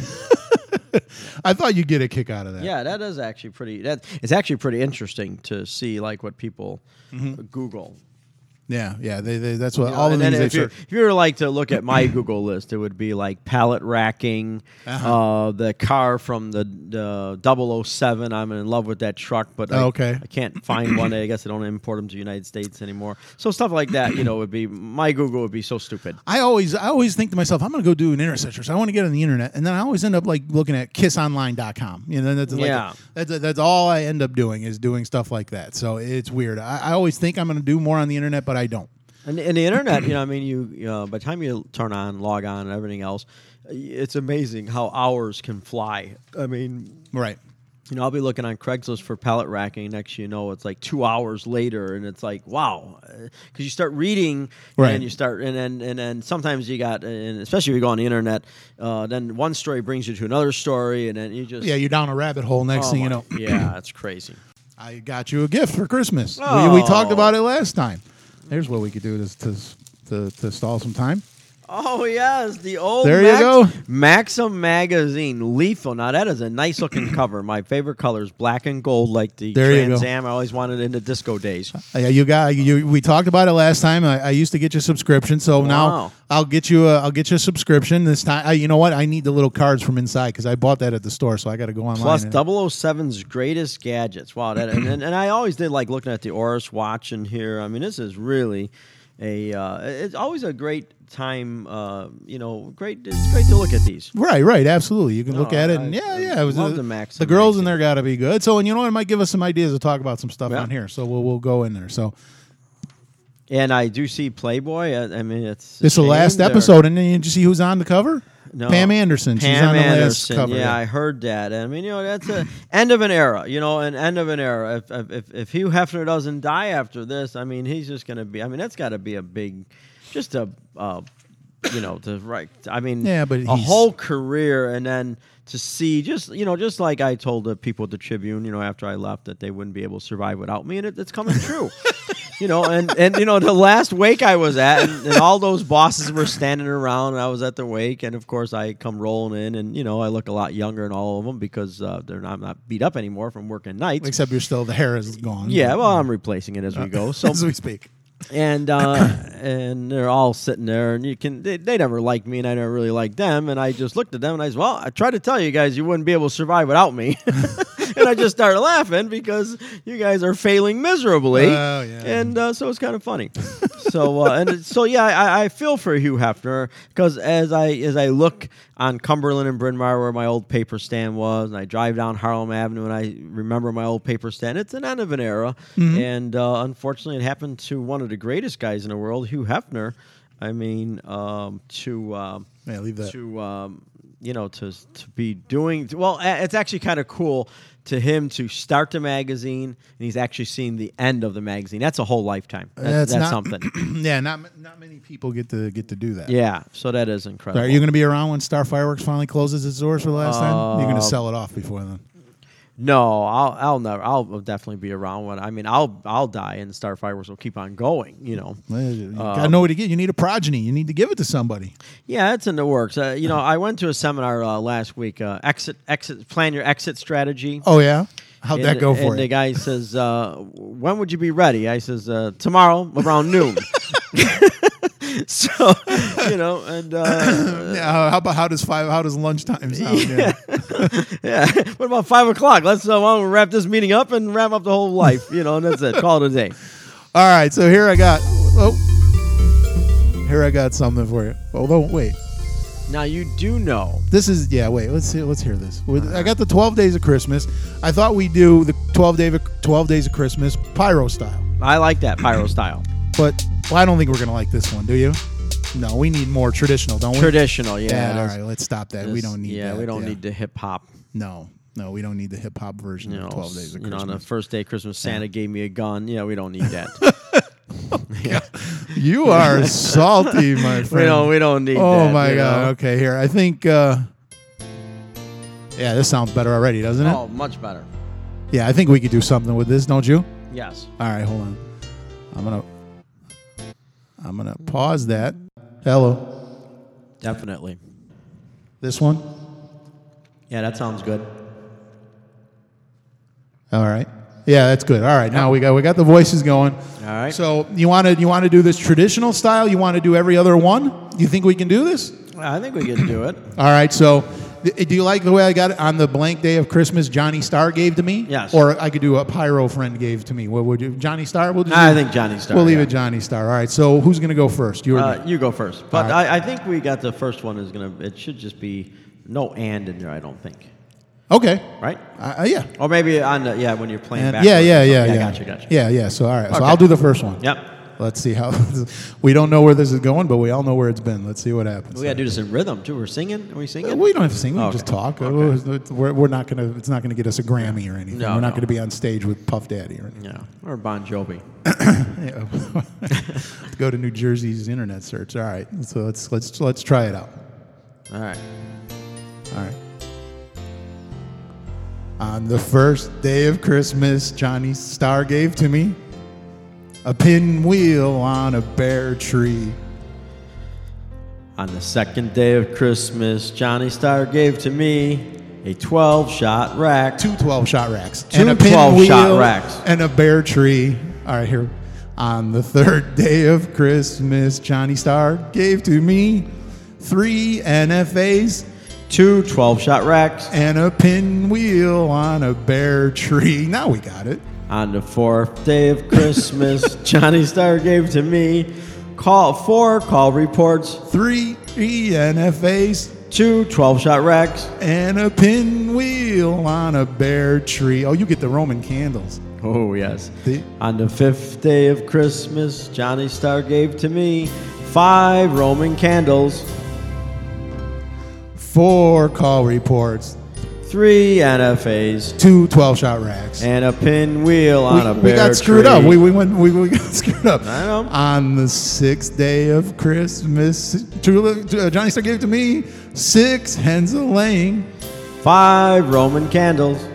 I thought you'd get a kick out of that. Yeah, that is actually pretty. That it's actually pretty interesting to see like what people Google. yeah, yeah. They, they, that's what You know, all of and then these. they if, you, start- if you were like to look at my Google list, it would be like pallet racking, Uh-huh. uh, the car from the, the double oh seven. I'm in love with that truck, but I, Oh, okay. I can't find one. I guess they don't import them to the United States anymore. So stuff like that, you know, would be my Google would be so stupid. I always, I always think to myself, I'm going to go do an internet search. I want to get on the internet, and then I always end up like looking at kiss online dot com. You know, that's like Yeah. that's that's all I end up doing is doing stuff like that. So it's weird. I, I always think I'm going to do more on the internet, but I don't. And, and the internet, you know, I mean, you, you know, by the time you turn on, log on, and everything else, it's amazing how hours can fly. I mean, Right. you know, I'll be looking on Craigslist for pallet racking. Next, you know, it's like two hours later, and it's like, wow, because you start reading, Right. and you start, and then and then sometimes you got, and especially if you go on the internet, uh, then one story brings you to another story, and then you just Yeah, you're down a rabbit hole. Next oh thing you my- know, yeah, that's crazy. I got you a gift for Christmas. We, Oh. we talked about it last time. Here's what we could do to to to, to stall some time. Oh yes, the old There you Max- go. Maxim magazine, lethal. Now that is a nice looking cover. My favorite color is black and gold, like the There you Trans go. Am. I always wanted in the disco days. Uh, Yeah, you got you. We talked about it last time. I, I used to get you a subscription, so now Wow. I'll get you a I'll get you a subscription this time. I, you know what? I need the little cards from inside because I bought that at the store, so I got to go online. Plus and- double oh seven's greatest gadgets. Wow, that and, and, and I always did like looking at the Oris watch in here. I mean, this is really a. Uh, it's always a great time. Uh, you know, great. It's great to look at these. Right, right, absolutely. You can look No, at it, I- and yeah, I yeah. It was love uh, the Maxim the girls in magazine. there got to be good. So, and you know what? It might give us some ideas to talk about some stuff Yeah. on here. So we'll we'll go in there. So And I do see Playboy. I, I mean, it's. This is the last ashamed, or- episode, and then you just see who's on the cover? No. Pam Anderson. She's Pam on the Anderson. last cover. Yeah, I heard that. I mean, you know, that's a end of an era. You know, an end of an era. If if if, if Hugh Hefner doesn't die after this, I mean, he's just going to be. I mean, that's got to be a big, just a, uh, you know, to right. I mean, Yeah, but a he's- whole career, and then to see just you know, just like I told the people at the Tribune, you know, after I left, that they wouldn't be able to survive without me, and it, it's coming true. You know, and, and you know, the last wake I was at, and, and all those bosses were standing around, and I was at the wake, and of course I come rolling in, and you know, I look a lot younger than all of them because uh, they're not, I'm not beat up anymore from working nights. Except you're still, the hair is gone. Yeah, well, I'm replacing it as we go. So As we speak. and uh, and they're all sitting there, and you can they, they never liked me, and I never really liked them, and I just looked at them, and I said, well, I tried to tell you guys you wouldn't be able to survive without me. And I just started laughing because you guys are failing miserably. Oh, yeah. And uh, so it's kind of funny. so uh, and it- so yeah, I, I feel for Hugh Hefner because as I as I look on Cumberland and Bryn Mawr where my old paper stand was, and I drive down Harlem Avenue and I remember my old paper stand, it's an end of an era. Mm-hmm. And uh, unfortunately, it happened to one of the greatest guys in the world, Hugh Hefner. I mean, um, to um, Yeah, leave that. to um, you know to to be doing well. a- It's actually kind of cool to him to start the magazine, and he's actually seen the end of the magazine. That's a whole lifetime. That's, that's not, something. Yeah, not not many people get to get to do that. Yeah, so that is So incredible. are you going to be around when Star Fireworks finally closes its doors for the last time? You're going to Uh, sell it off before then. No, I'll I'll never. I'll definitely be around when. I mean, I'll I'll die, and Star Fireworks will keep on going. You know. Well, You Uh, got to know what to get. You need a progeny. You need to give it to somebody. Yeah, it's in the works. Uh, you know, I went to a seminar uh, last week. Uh, exit, exit, plan your exit strategy. Oh, yeah? How'd And- that go for and the you? guy says, uh, "When would you be ready?" I says, uh, "Tomorrow around noon." So, you know, and uh, Yeah, how about how does five? How does lunchtime sound? Yeah. yeah. What about five o'clock? Let's uh, why don't we wrap this meeting up and wrap up the whole life, you know, and that's it. Call it a day. All right, so here I got. Oh, here I got something for you. Although, wait, Now you do know. this is yeah. Wait, let's see. Let's hear this. With- I got the twelve days of Christmas. I thought we'd do the twelve day of twelve days of Christmas pyro style, I like that pyro style. but well, I don't think we're gonna like this one. Do you? No, we need more traditional, don't we? Traditional, yeah. Yeah. it all is. right, let's stop that. We It's- don't need. Yeah, that, we don't yeah. need the hip hop. No, no, we don't need the hip hop version You know, of twelve days of you know, Christmas. on the first day of Christmas, Santa gave me a gun. Yeah, we don't need that. yeah. You are salty, my friend. We don't. We don't need. Oh that, my you god. know? Okay, here. I think. Uh, yeah, this sounds better already, doesn't it? Oh, much better. Yeah, I think we could do something with this, don't you? Yes. All right, hold on. I'm gonna. I'm gonna pause that. Hello. Definitely. This one. Yeah, that sounds good. All right. Yeah, that's good. All right, now we got we got the voices going. All right. So you want to you want to do this traditional style? You want to do every other one? You think we can do this? I think we can do it. All right. So, th- do you like the way I got it on the blank day of Christmas? Johnny Starr gave to me. Yes. Or I could do a pyro friend gave to me. What would you? Johnny Starr? We'll just I do- think Johnny Starr, We'll leave yeah. it Johnny Starr. All right. So who's going to go first? You or Uh, me? you go first. But All right. I, I think we got the first one is gonna. It should just be no and in there. I don't think. Okay. Right. Uh, uh, yeah. Or maybe on the yeah when you're playing And- backwards. yeah, yeah, or yeah, something. yeah. Gotcha, gotcha. Yeah, yeah. So all right. So Okay. I'll do the first one. Yep. Let's see how. We don't know where this is going, but we all know where it's been. Let's see what happens. We gotta do this in rhythm too. We're singing. Are we singing? Uh, We don't have to sing. We can Okay. just talk. Uh, Okay. We're, we're not gonna. It's not gonna get us a Grammy or anything. No, we're not no. gonna be on stage with Puff Daddy or anything. Yeah. Or Bon Jovi. Yeah. Go to New Jersey's internet search. All right. So let's let's let's try it out. All right. All right. On the first day of Christmas, Johnny Starr gave to me a pinwheel on a bare tree. On the second day of Christmas, Johnny Starr gave to me a twelve-shot rack. Two twelve-shot racks. Two and a twelve-shot pinwheel racks. And a bare tree. All right, here. On the third day of Christmas, Johnny Starr gave to me three N F As. Two twelve-shot racks. And a pinwheel on a bare tree. Now we got it. On the fourth day of Christmas, Johnny Starr gave to me call four call reports, Three N F As. two twelve-shot racks. And a pinwheel on a bare tree. Oh, you get the Roman candles. Oh, yes. The- On the fifth day of Christmas, Johnny Starr gave to me five Roman candles, Four call reports, three N F As, two twelve-shot racks. and a pinwheel on we, a we bear got screwed tree. up. We, we went. We, we got screwed up. I know. On the sixth day of Christmas, True- uh, Johnny Starr gave it to me six hens a laying, Five Roman candles,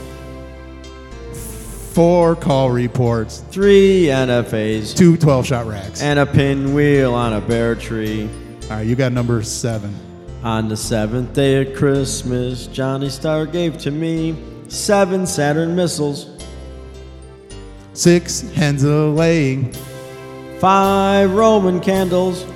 four call reports, three N F As, two twelve-shot racks. and a pinwheel on a bear tree. All right, you got number seven. On the seventh day of Christmas, Johnny Starr gave to me seven Saturn missiles, Six hens a laying, five Roman candles,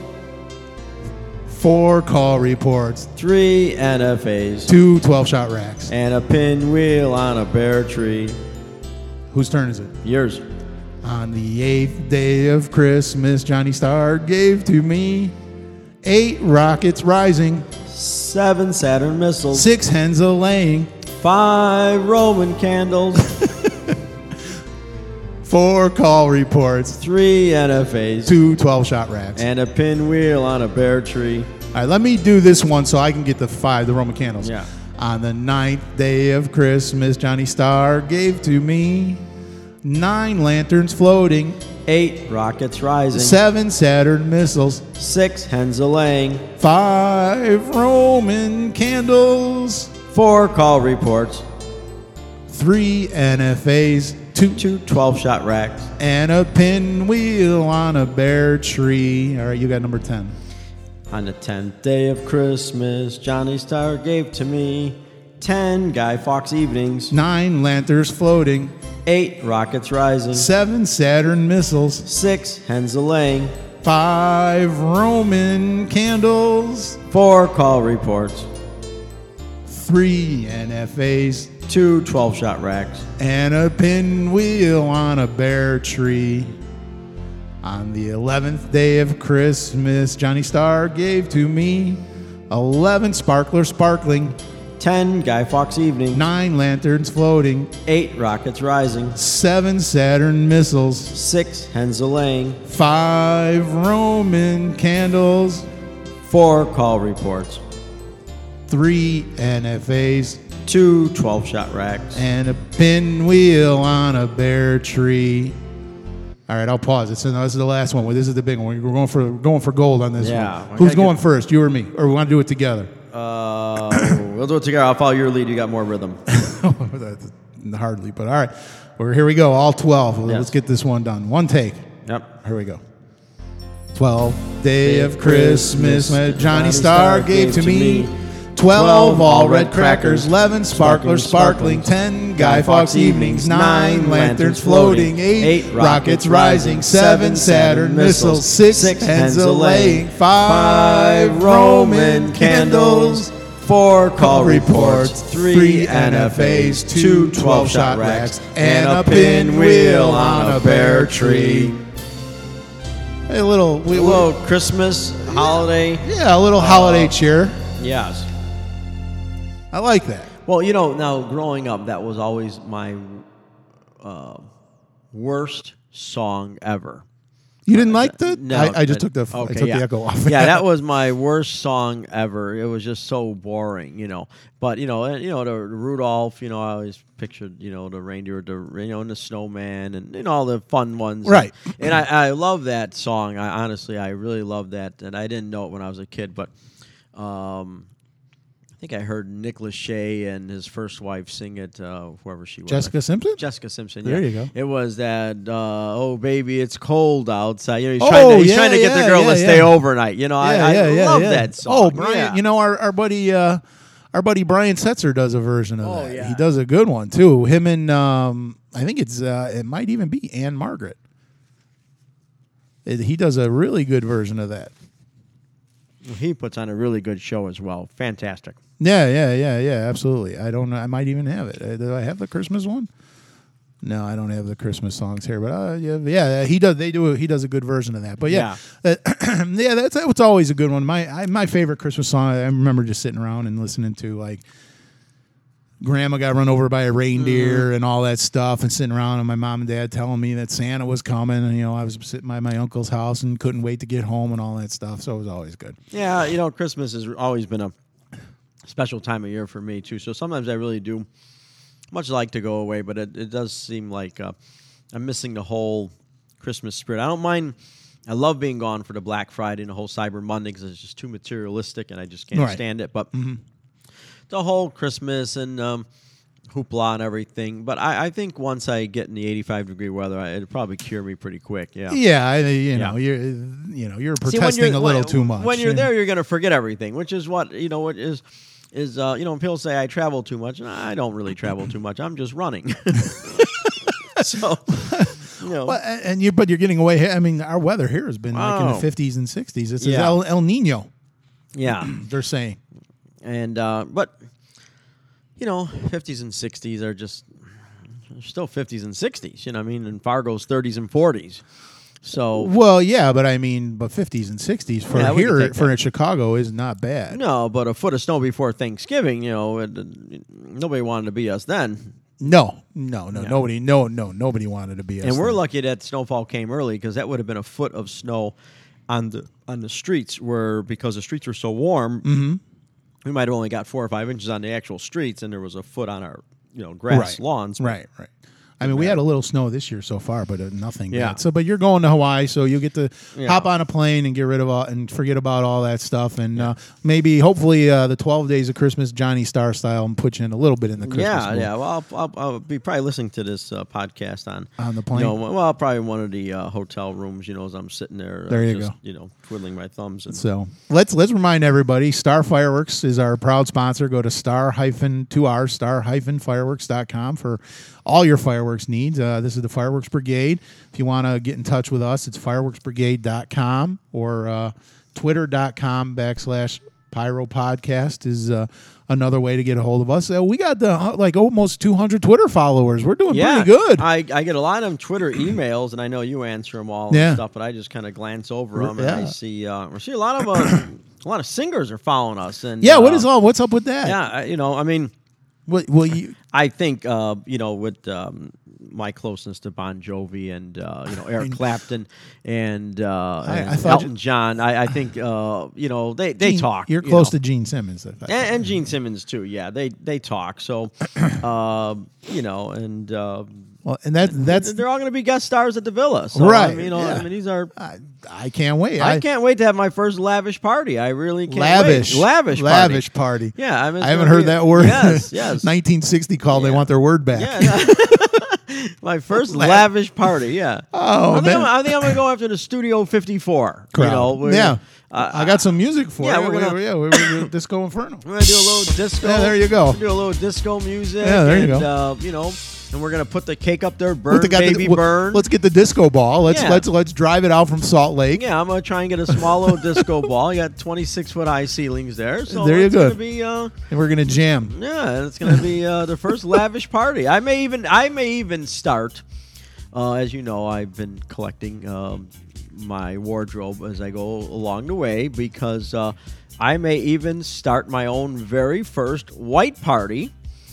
four call reports, three N F As, two twelve-shot racks. and a pinwheel on a bear tree. Whose turn is it? Yours. On the eighth day of Christmas, Johnny Starr gave to me eight rockets rising, Seven Saturn missiles, six hens a laying, five Roman candles, four call reports, three N F As, two twelve-shot racks. and a pinwheel on a bear tree. All right, let me do this one so I can get the five, the Roman candles. Yeah. On the ninth day of Christmas, Johnny Starr gave to me nine lanterns floating, Eight rockets rising, seven Saturn missiles, six hens a laying, five Roman candles, four call reports, three N F As, two, two twelve-shot racks. and a pinwheel on a bear tree. All right, you got number ten. On the tenth day of Christmas, Johnny Starr gave to me ten Guy Fawkes evenings, Nine lanterns floating, eight rockets rising, seven Saturn missiles, six hens a laying, five Roman candles, four call reports, three N F As, two twelve-shot racks. and a pinwheel on a bear tree. On the eleventh day of Christmas, Johnny Starr gave to me eleven sparklers sparkling, ten Guy Fawkes evenings, nine lanterns floating, eight rockets rising, seven Saturn missiles, six hens a laying, five Roman candles, four call reports, three N F As, two twelve-shot racks. and a pinwheel on a bear tree. All right, I'll pause. It's, no, this is the last one. Well, this is the big one. We're going for we're going for gold on this Yeah, one. I Who's gotta going get- first, you or me? Or we want to do it together? Uh, we'll do it together. I'll follow your lead. You got more rhythm. That's hardly, but all right. Well, here we go. All twelve. Let's Yes. get this one done. One take. Yep. Here we go. Twelve day of Christmas, when Johnny Starr gave to me twelve all red crackers, eleven sparklers sparkling, ten Guy Fawkes evenings, nine lanterns floating, eight rockets rising, seven Saturn missiles, six hens a laying, five Roman candles, four call reports, three N F As, two twelve-shot racks, and a pinwheel on a bear tree. A little, we, A little Christmas holiday. yeah, a little holiday cheer. Yes. I like that. Well, you know, now growing up, that was always my uh, worst song ever. You didn't like that? No, I, I just that- took the I okay, took yeah. the echo off. Yeah, that was my worst song ever. It was just so boring, you know. But you know, and, you know, the Rudolph. You know, I always pictured, you know, the reindeer, the you know, and the snowman, and you know, all the fun ones. Right. And I, I love that song. I honestly, I really love that, and I didn't know it when I was a kid, but. Um, I think I heard Nick Lachey and his first wife sing it, uh, whoever she was. Jessica Simpson? Jessica Simpson. There yeah. you go. It was that, uh, oh baby, it's cold outside. You know, he's Oh, trying to, he's yeah, trying to get yeah, the girl yeah, to stay yeah. overnight. You know, I, I love that song. Oh, Brian, Yeah. you know our, our buddy uh, our buddy Brian Setzer does a version of Oh, that. yeah. He does a good one too. Him and um, I think it's uh, it might even be Anne Margaret. It- he does a really good version of that. He puts on a really good show as well. Fantastic. Yeah, yeah, yeah, yeah, absolutely. I don't know. I might even have it. Uh, do I have the Christmas one? No, I don't have the Christmas songs here, but uh, yeah, yeah, he does. They do. He does a good version of that. But yeah, yeah, uh, yeah that's that's always a good one. My I, my favorite Christmas song. I remember just sitting around and listening to like grandma got run over by a reindeer and all that stuff, and sitting around and my mom and dad telling me that Santa was coming, and you know I was sitting by my uncle's house and couldn't wait to get home and all that stuff. So it was always good. Yeah, you know, Christmas has always been a special time of year for me too. So sometimes I really do much like to go away, but it, it does seem like uh, I'm missing the whole Christmas spirit. I don't mind. I love being gone for the Black Friday and the whole Cyber Monday because it's just too materialistic and I just can't Right. stand it. But Mm-hmm. the whole Christmas and um, hoopla and everything. But I, I think once I get in the eighty-five degree weather, I, it'll probably cure me pretty quick. Yeah. Yeah, I, you know, Yeah. you're you know you're See, when protesting you're- a little when- too much. When you're you know. there, you're going to forget everything, which is what you know. What is is uh, you know? When people say I travel too much, I don't really travel too much. I'm just running. so, you know, Well, and and you, but you're getting away. I mean, our weather here has been like in Oh. the fifties and sixties. This is Yeah. El, El Nino. yeah, They're saying. and uh, but you know, fifties and sixties are just they're still fifties and sixties. You know, what I mean, and Fargo's thirties and forties. So Well, yeah, but I mean, but fifties and sixties for Yeah, we can here take for that. Chicago is not bad. no, but a foot of snow before Thanksgiving. You know, it, it- nobody wanted to be us then. No, no, no, nobody, no, no, nobody wanted to be us. And we're then. lucky that snowfall came early because that would have been a foot of snow on the on the streets. Where because the streets were so warm, Mm-hmm. we might have only got four or five inches on the actual streets, and there was a foot on our you know grass right. lawns. Right, right. I mean, we had a little snow this year so far, but uh, nothing. Yeah. Yet. So, but you're going to Hawaii, so you get to Yeah. hop on a plane and get rid of all and forget about all that stuff, and uh, maybe, hopefully, uh, the twelve days of Christmas, Johnny Star style, and put you in a little bit in the Christmas. Yeah, mood. yeah. Well, I'll, I'll, I'll be probably listening to this uh, podcast on On the You plane? know, well, probably one of the uh, hotel rooms. You know, as I'm sitting there. Uh, There you just, go. You know, twiddling my thumbs. And, So let's let's remind everybody, Star Fireworks is our proud sponsor. Go to star hyphen two r star hyphen fireworks dot com for all your fireworks needs. Uh, this is the Fireworks Brigade. If you want to get in touch with us, it's fireworks brigade dot com or uh, twitter dot com backslash pyro podcast is uh, another way to get a hold of us. Uh, we got the uh, like almost two hundred Twitter followers. We're doing yeah, pretty good. I, I get a lot of Twitter emails, and I know you answer them all Yeah. and stuff, but I just kind of glance over them, and Yeah. I see uh, I see a lot of uh, a lot of singers are following us. And yeah, what uh, is all? What's up with that? Yeah, I- you know, I mean, Well, well you, I think uh, you know with um, my closeness to Bon Jovi and uh, you know Eric Clapton and, uh, I- and I thought Elton you- John, I, I think uh, you know they they Gene- talk. You're you close know. to Gene Simmons. I thought. and, and Gene Simmons too. Yeah, they they talk. So uh, you know, and uh, Well, and that that's they're all going to be guest stars at the Villa. So, Right, I mean, you know, yeah. I mean, these are. I, I can't wait. I, can't wait to have my first lavish party. I really can't lavish, wait. Lavish, lavish party. party. Yeah, I, mean, I it's haven't gonna heard be- that word. Yes, yes. nineteen sixty call. They Yeah. want their word back. Yeah, no. My first lavish party, yeah. Oh, I think, man. I'm, I think I'm gonna go after the Studio fifty-four. Crowd. You know, where- yeah. uh, I got some music for yeah, you. we're gonna- We- yeah, we're, we're, we're Disco Inferno. We're gonna do a little disco. Yeah, there you go. We're gonna do a little disco music. Yeah, there you and, go. Uh, you know, and we're gonna put the cake up there, Put burn the- got the- baby w- burn. Let's get the disco ball. Let's Yeah. let's let's drive it out from Salt Lake. Yeah, I'm gonna try and get a small little disco ball. You got twenty-six foot high ceilings there, so There you it's go. gonna be. Uh, And we're gonna jam. yeah, it's gonna be uh, the first lavish party. I may even I may even start. Uh, as you know, I've been collecting um, my wardrobe as I go along the way because uh, I may even start my own very first white party.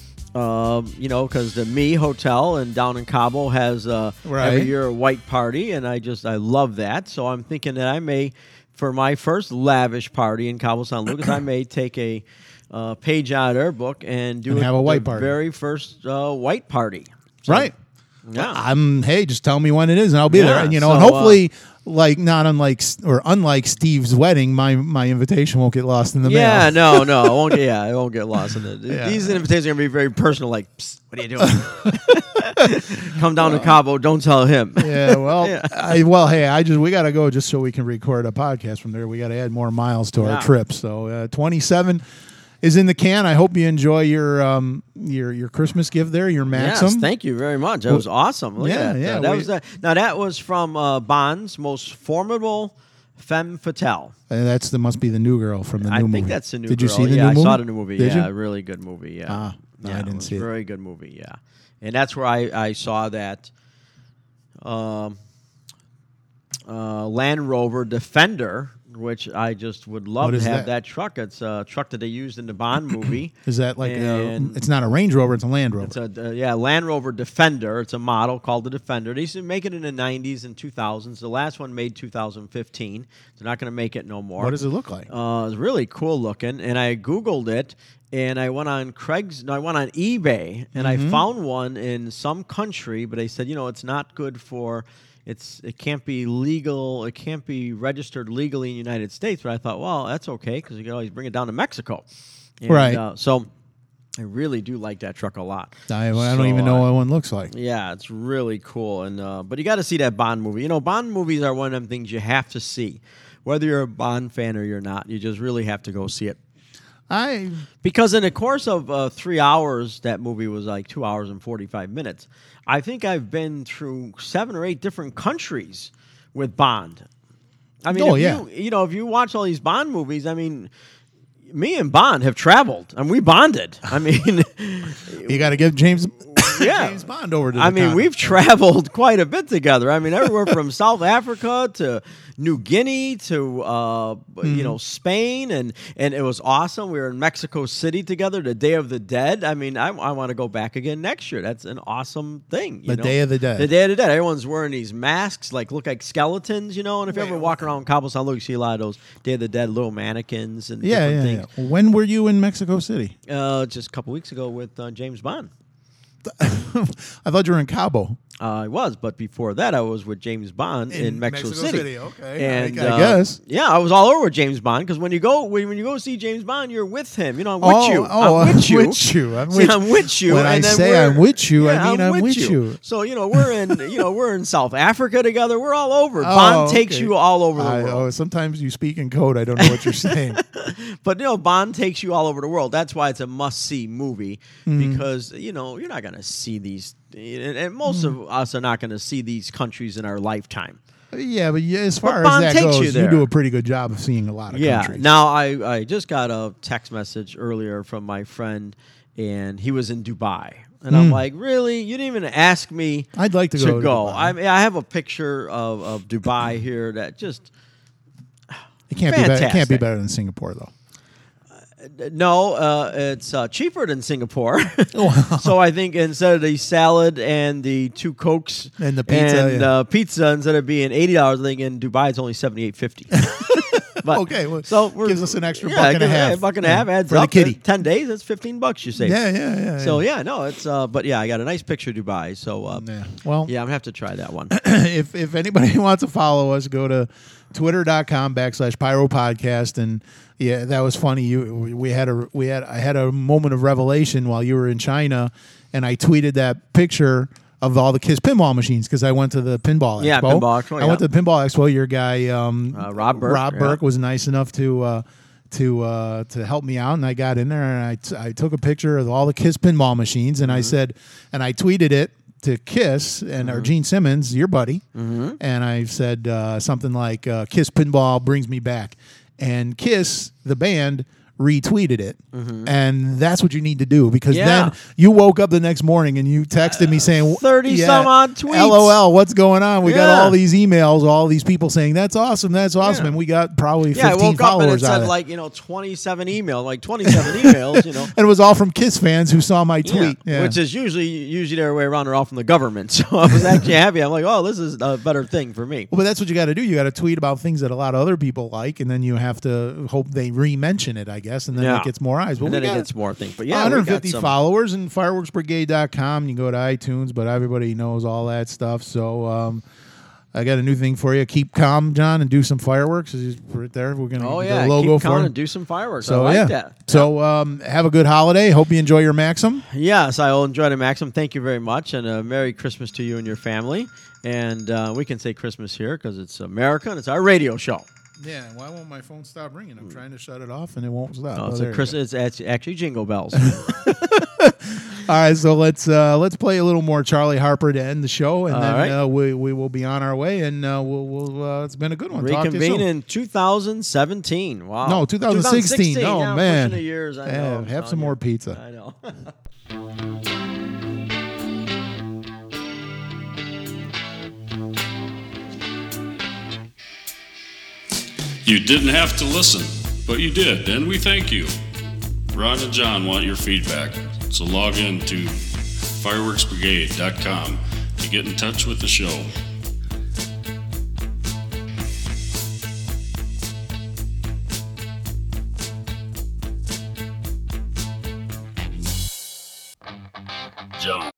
Um, you know, because the Me Hotel and down in Cabo has uh, Right. every year a white party, and I just I love that. So I'm thinking that I may, for my first lavish party in Cabo San Lucas, I may take a uh, page out of their book and do And it have a white the party. very first uh, white party. So, Right. Yeah. I'm. Hey, just tell me when it is, and I'll be Yeah, there. And you know, so, and hopefully, like not unlike or unlike Steve's wedding, my my invitation won't get lost in the Yeah, mail. no, no, it won't get. Yeah, it won't get lost in it. Yeah. These invitations are gonna be very personal. Like, Psst, what are you doing? Come down to Cabo. Don't tell him. Yeah, well, Yeah. I, well, hey, I just we got to go just so we can record a podcast from there. We got to add more miles to Yeah. our trip. So uh, twenty-seven is in the can. I hope you enjoy your um your your Christmas gift there, your Maxim. Yes, thank you very much. That was awesome. Look Yeah, at that. yeah, Uh, that we- was uh, now that was from uh, Bond's most formidable femme fatale. And that's the must be the new girl from the I new think movie. that's the new. Did you girl. see the yeah, new I movie? saw the new movie. Did yeah, you? a really good movie. Yeah, Ah, no, yeah, I didn't it was see a it. very good movie. Yeah, and that's where I I saw that. Um, uh, Land Rover Defender which I just would love What to is have that? that truck. It's a truck that they used in the Bond movie. Is that like a, And it's not a Range Rover, it's a Land Rover. It's a uh, yeah Land Rover Defender. It's a model called the Defender. They used to make it in the nineties and two thousands. The last one made two thousand fifteen. They're not going to make it no more. What does it look like? Uh, it's really cool looking, and I Googled it, and I went on Craig's. No, I went on eBay, and Mm-hmm. I found one in some country, but they said, you know, it's not good for. It's it can't be legal. It can't be registered legally in the United States. But I thought, well, that's okay because you can always bring it down to Mexico. And, Right. Uh, so I really do like that truck a lot. I, I don't So, even know uh, what one looks like. Yeah, it's really cool. And uh, but you got to see that Bond movie. You know, Bond movies are one of them things you have to see, whether you're a Bond fan or you're not. You just really have to go see it. I Because in the course of uh, three hours, that movie was like two hours and forty-five minutes. I think I've been through seven or eight different countries with Bond. I mean, Oh, if yeah. you, you know, if you watch all these Bond movies, I mean, me and Bond have traveled, and we bonded. I mean, you got to give James yeah. James Bond over to. I the mean, con- we've traveled quite a bit together. I mean, everywhere from South Africa to New Guinea to uh, you know Spain, and and it was awesome. We were in Mexico City together, the Day of the Dead. I mean, I, I want to go back again next year. That's an awesome thing. You The know? Day of the Dead. The Day of the Dead. Everyone's wearing these masks, like look like skeletons, you know. And if you ever walk around Cobblestone, look, you see a lot of those Day of the Dead little mannequins and yeah, different yeah, things. yeah. When were you in Mexico City? Uh, just a couple weeks ago with uh, James Bond. I thought you were in Cabo. Uh, I was, but before that, I was with James Bond in, In Mexico, Mexico City. City, okay. And I- I uh, guess. yeah, I was all over with James Bond because when you go when, when you go see James Bond, you're with him. You know, I'm with Oh, you. oh, I'm with you. with you. I'm See, with- I'm with you. When and I then say we're- I'm with you, I yeah, mean I'm with you. So you know, we're in you know we're in South Africa together. We're all over. Oh, Bond takes okay. you all over the I- world. Oh, sometimes you speak in code. I don't know what you're saying. But you know, Bond takes you all over the world. That's why it's a must-see movie Mm-hmm. because you know you're not going to see these, and, and most Mm. of us are not going to see these countries in our lifetime. Yeah, but yeah, as far Bond as that takes goes, you you, there. do a pretty good job of seeing a lot of Yeah. countries. Now I I just got a text message earlier from my friend, and he was in Dubai. And I'm like, really? You didn't even ask me I'd like to go to Dubai. I mean, I have a picture of, of Dubai here that just It can't be better. It can't be Fantastic. better than Singapore, though. no, uh, it's uh, cheaper than Singapore. So I think instead of the salad and the two Cokes And the pizza, and yeah. uh, pizza, instead of being eighty dollars, I think in Dubai it's only seventy eight fifty. But Okay, well, so we're, gives us an extra yeah, buck and a gives- yeah, half. buck and a Yeah, half adds for the up. kitty. Ten days, that's fifteen bucks you save. Yeah, yeah, yeah. So yeah. yeah, no, it's uh, but yeah, I got a nice picture of Dubai. So uh, Yeah. Well, yeah, I'm gonna have to try that one. if if anybody wants to follow us, go to twitter.com backslash pyro podcast. And yeah, that was funny. You we had a we had I had a moment of revelation while you were in China, and I tweeted that picture of all the KISS pinball machines because I went to the pinball Yeah, expo. Pinball Expo, I yeah. went to the pinball expo. Your guy um, Uh, Rob Burke, Rob yeah. Burke was nice enough to uh, to uh, to help me out, and I got in there and I, t- I took a picture of all the KISS pinball machines, and I said, and I tweeted it to KISS and or Gene Simmons, your buddy, and I said uh, something like uh, KISS pinball brings me back, and KISS the band retweeted it, and that's what you need to do because Yeah. then you woke up the next morning and you texted me saying thirty yeah, some odd tweets. LOL, what's going on? We got Yeah. all these emails, all these people saying that's awesome, that's awesome, Yeah. and we got probably Yeah, I fifteen woke up and it followers out of said it. like you know twenty-seven email, like twenty-seven emails, you know. And it was all from KISS fans who saw my Yeah, tweet. Yeah. Which is usually usually the other way around. They're all from the government, so I was actually happy. I'm like, oh, this is a better thing for me. Well, but that's what you got to do. You got to tweet about things that a lot of other people like, and then you have to hope they re-mention it, I guess, and then Yeah. it gets more eyes. But And we then it got gets more things. But yeah, one hundred we got fifty some- followers and fireworks brigade dot com. You go to iTunes, but everybody knows all that stuff. So um, I got a new thing for you. Keep calm, John, and do some fireworks. Is right there. We're gonna Oh get yeah, the logo keep for calm it. and do some fireworks. So I like yeah. that. So um, have a good holiday. Hope you enjoy your Maxim. Yes, I will enjoy the Maxim. Thank you very much, and a Merry Christmas to you and your family. And uh, we can say Christmas here because it's America and it's our radio show. Yeah. Why won't my phone stop ringing? I'm trying to shut it off and it won't stop. Oh, Oh, it's there a you Chris. go. It's actually, actually jingle bells. All right, so let's uh, let's play a little more Charlie Harper to end the show, and All then right. uh, we we will be on our way, and uh, we'll, we'll uh, it's been a good one. Talk to you Reconvene soon. in two thousand seventeen. Wow. No, twenty sixteen. Oh, yeah, I'm man. pushing the years. I Yeah, know. I'm have telling some you. more pizza. I know. You didn't have to listen, but you did, and we thank you. Ron and John want your feedback, so log in to fireworks brigade dot com to get in touch with the show. John.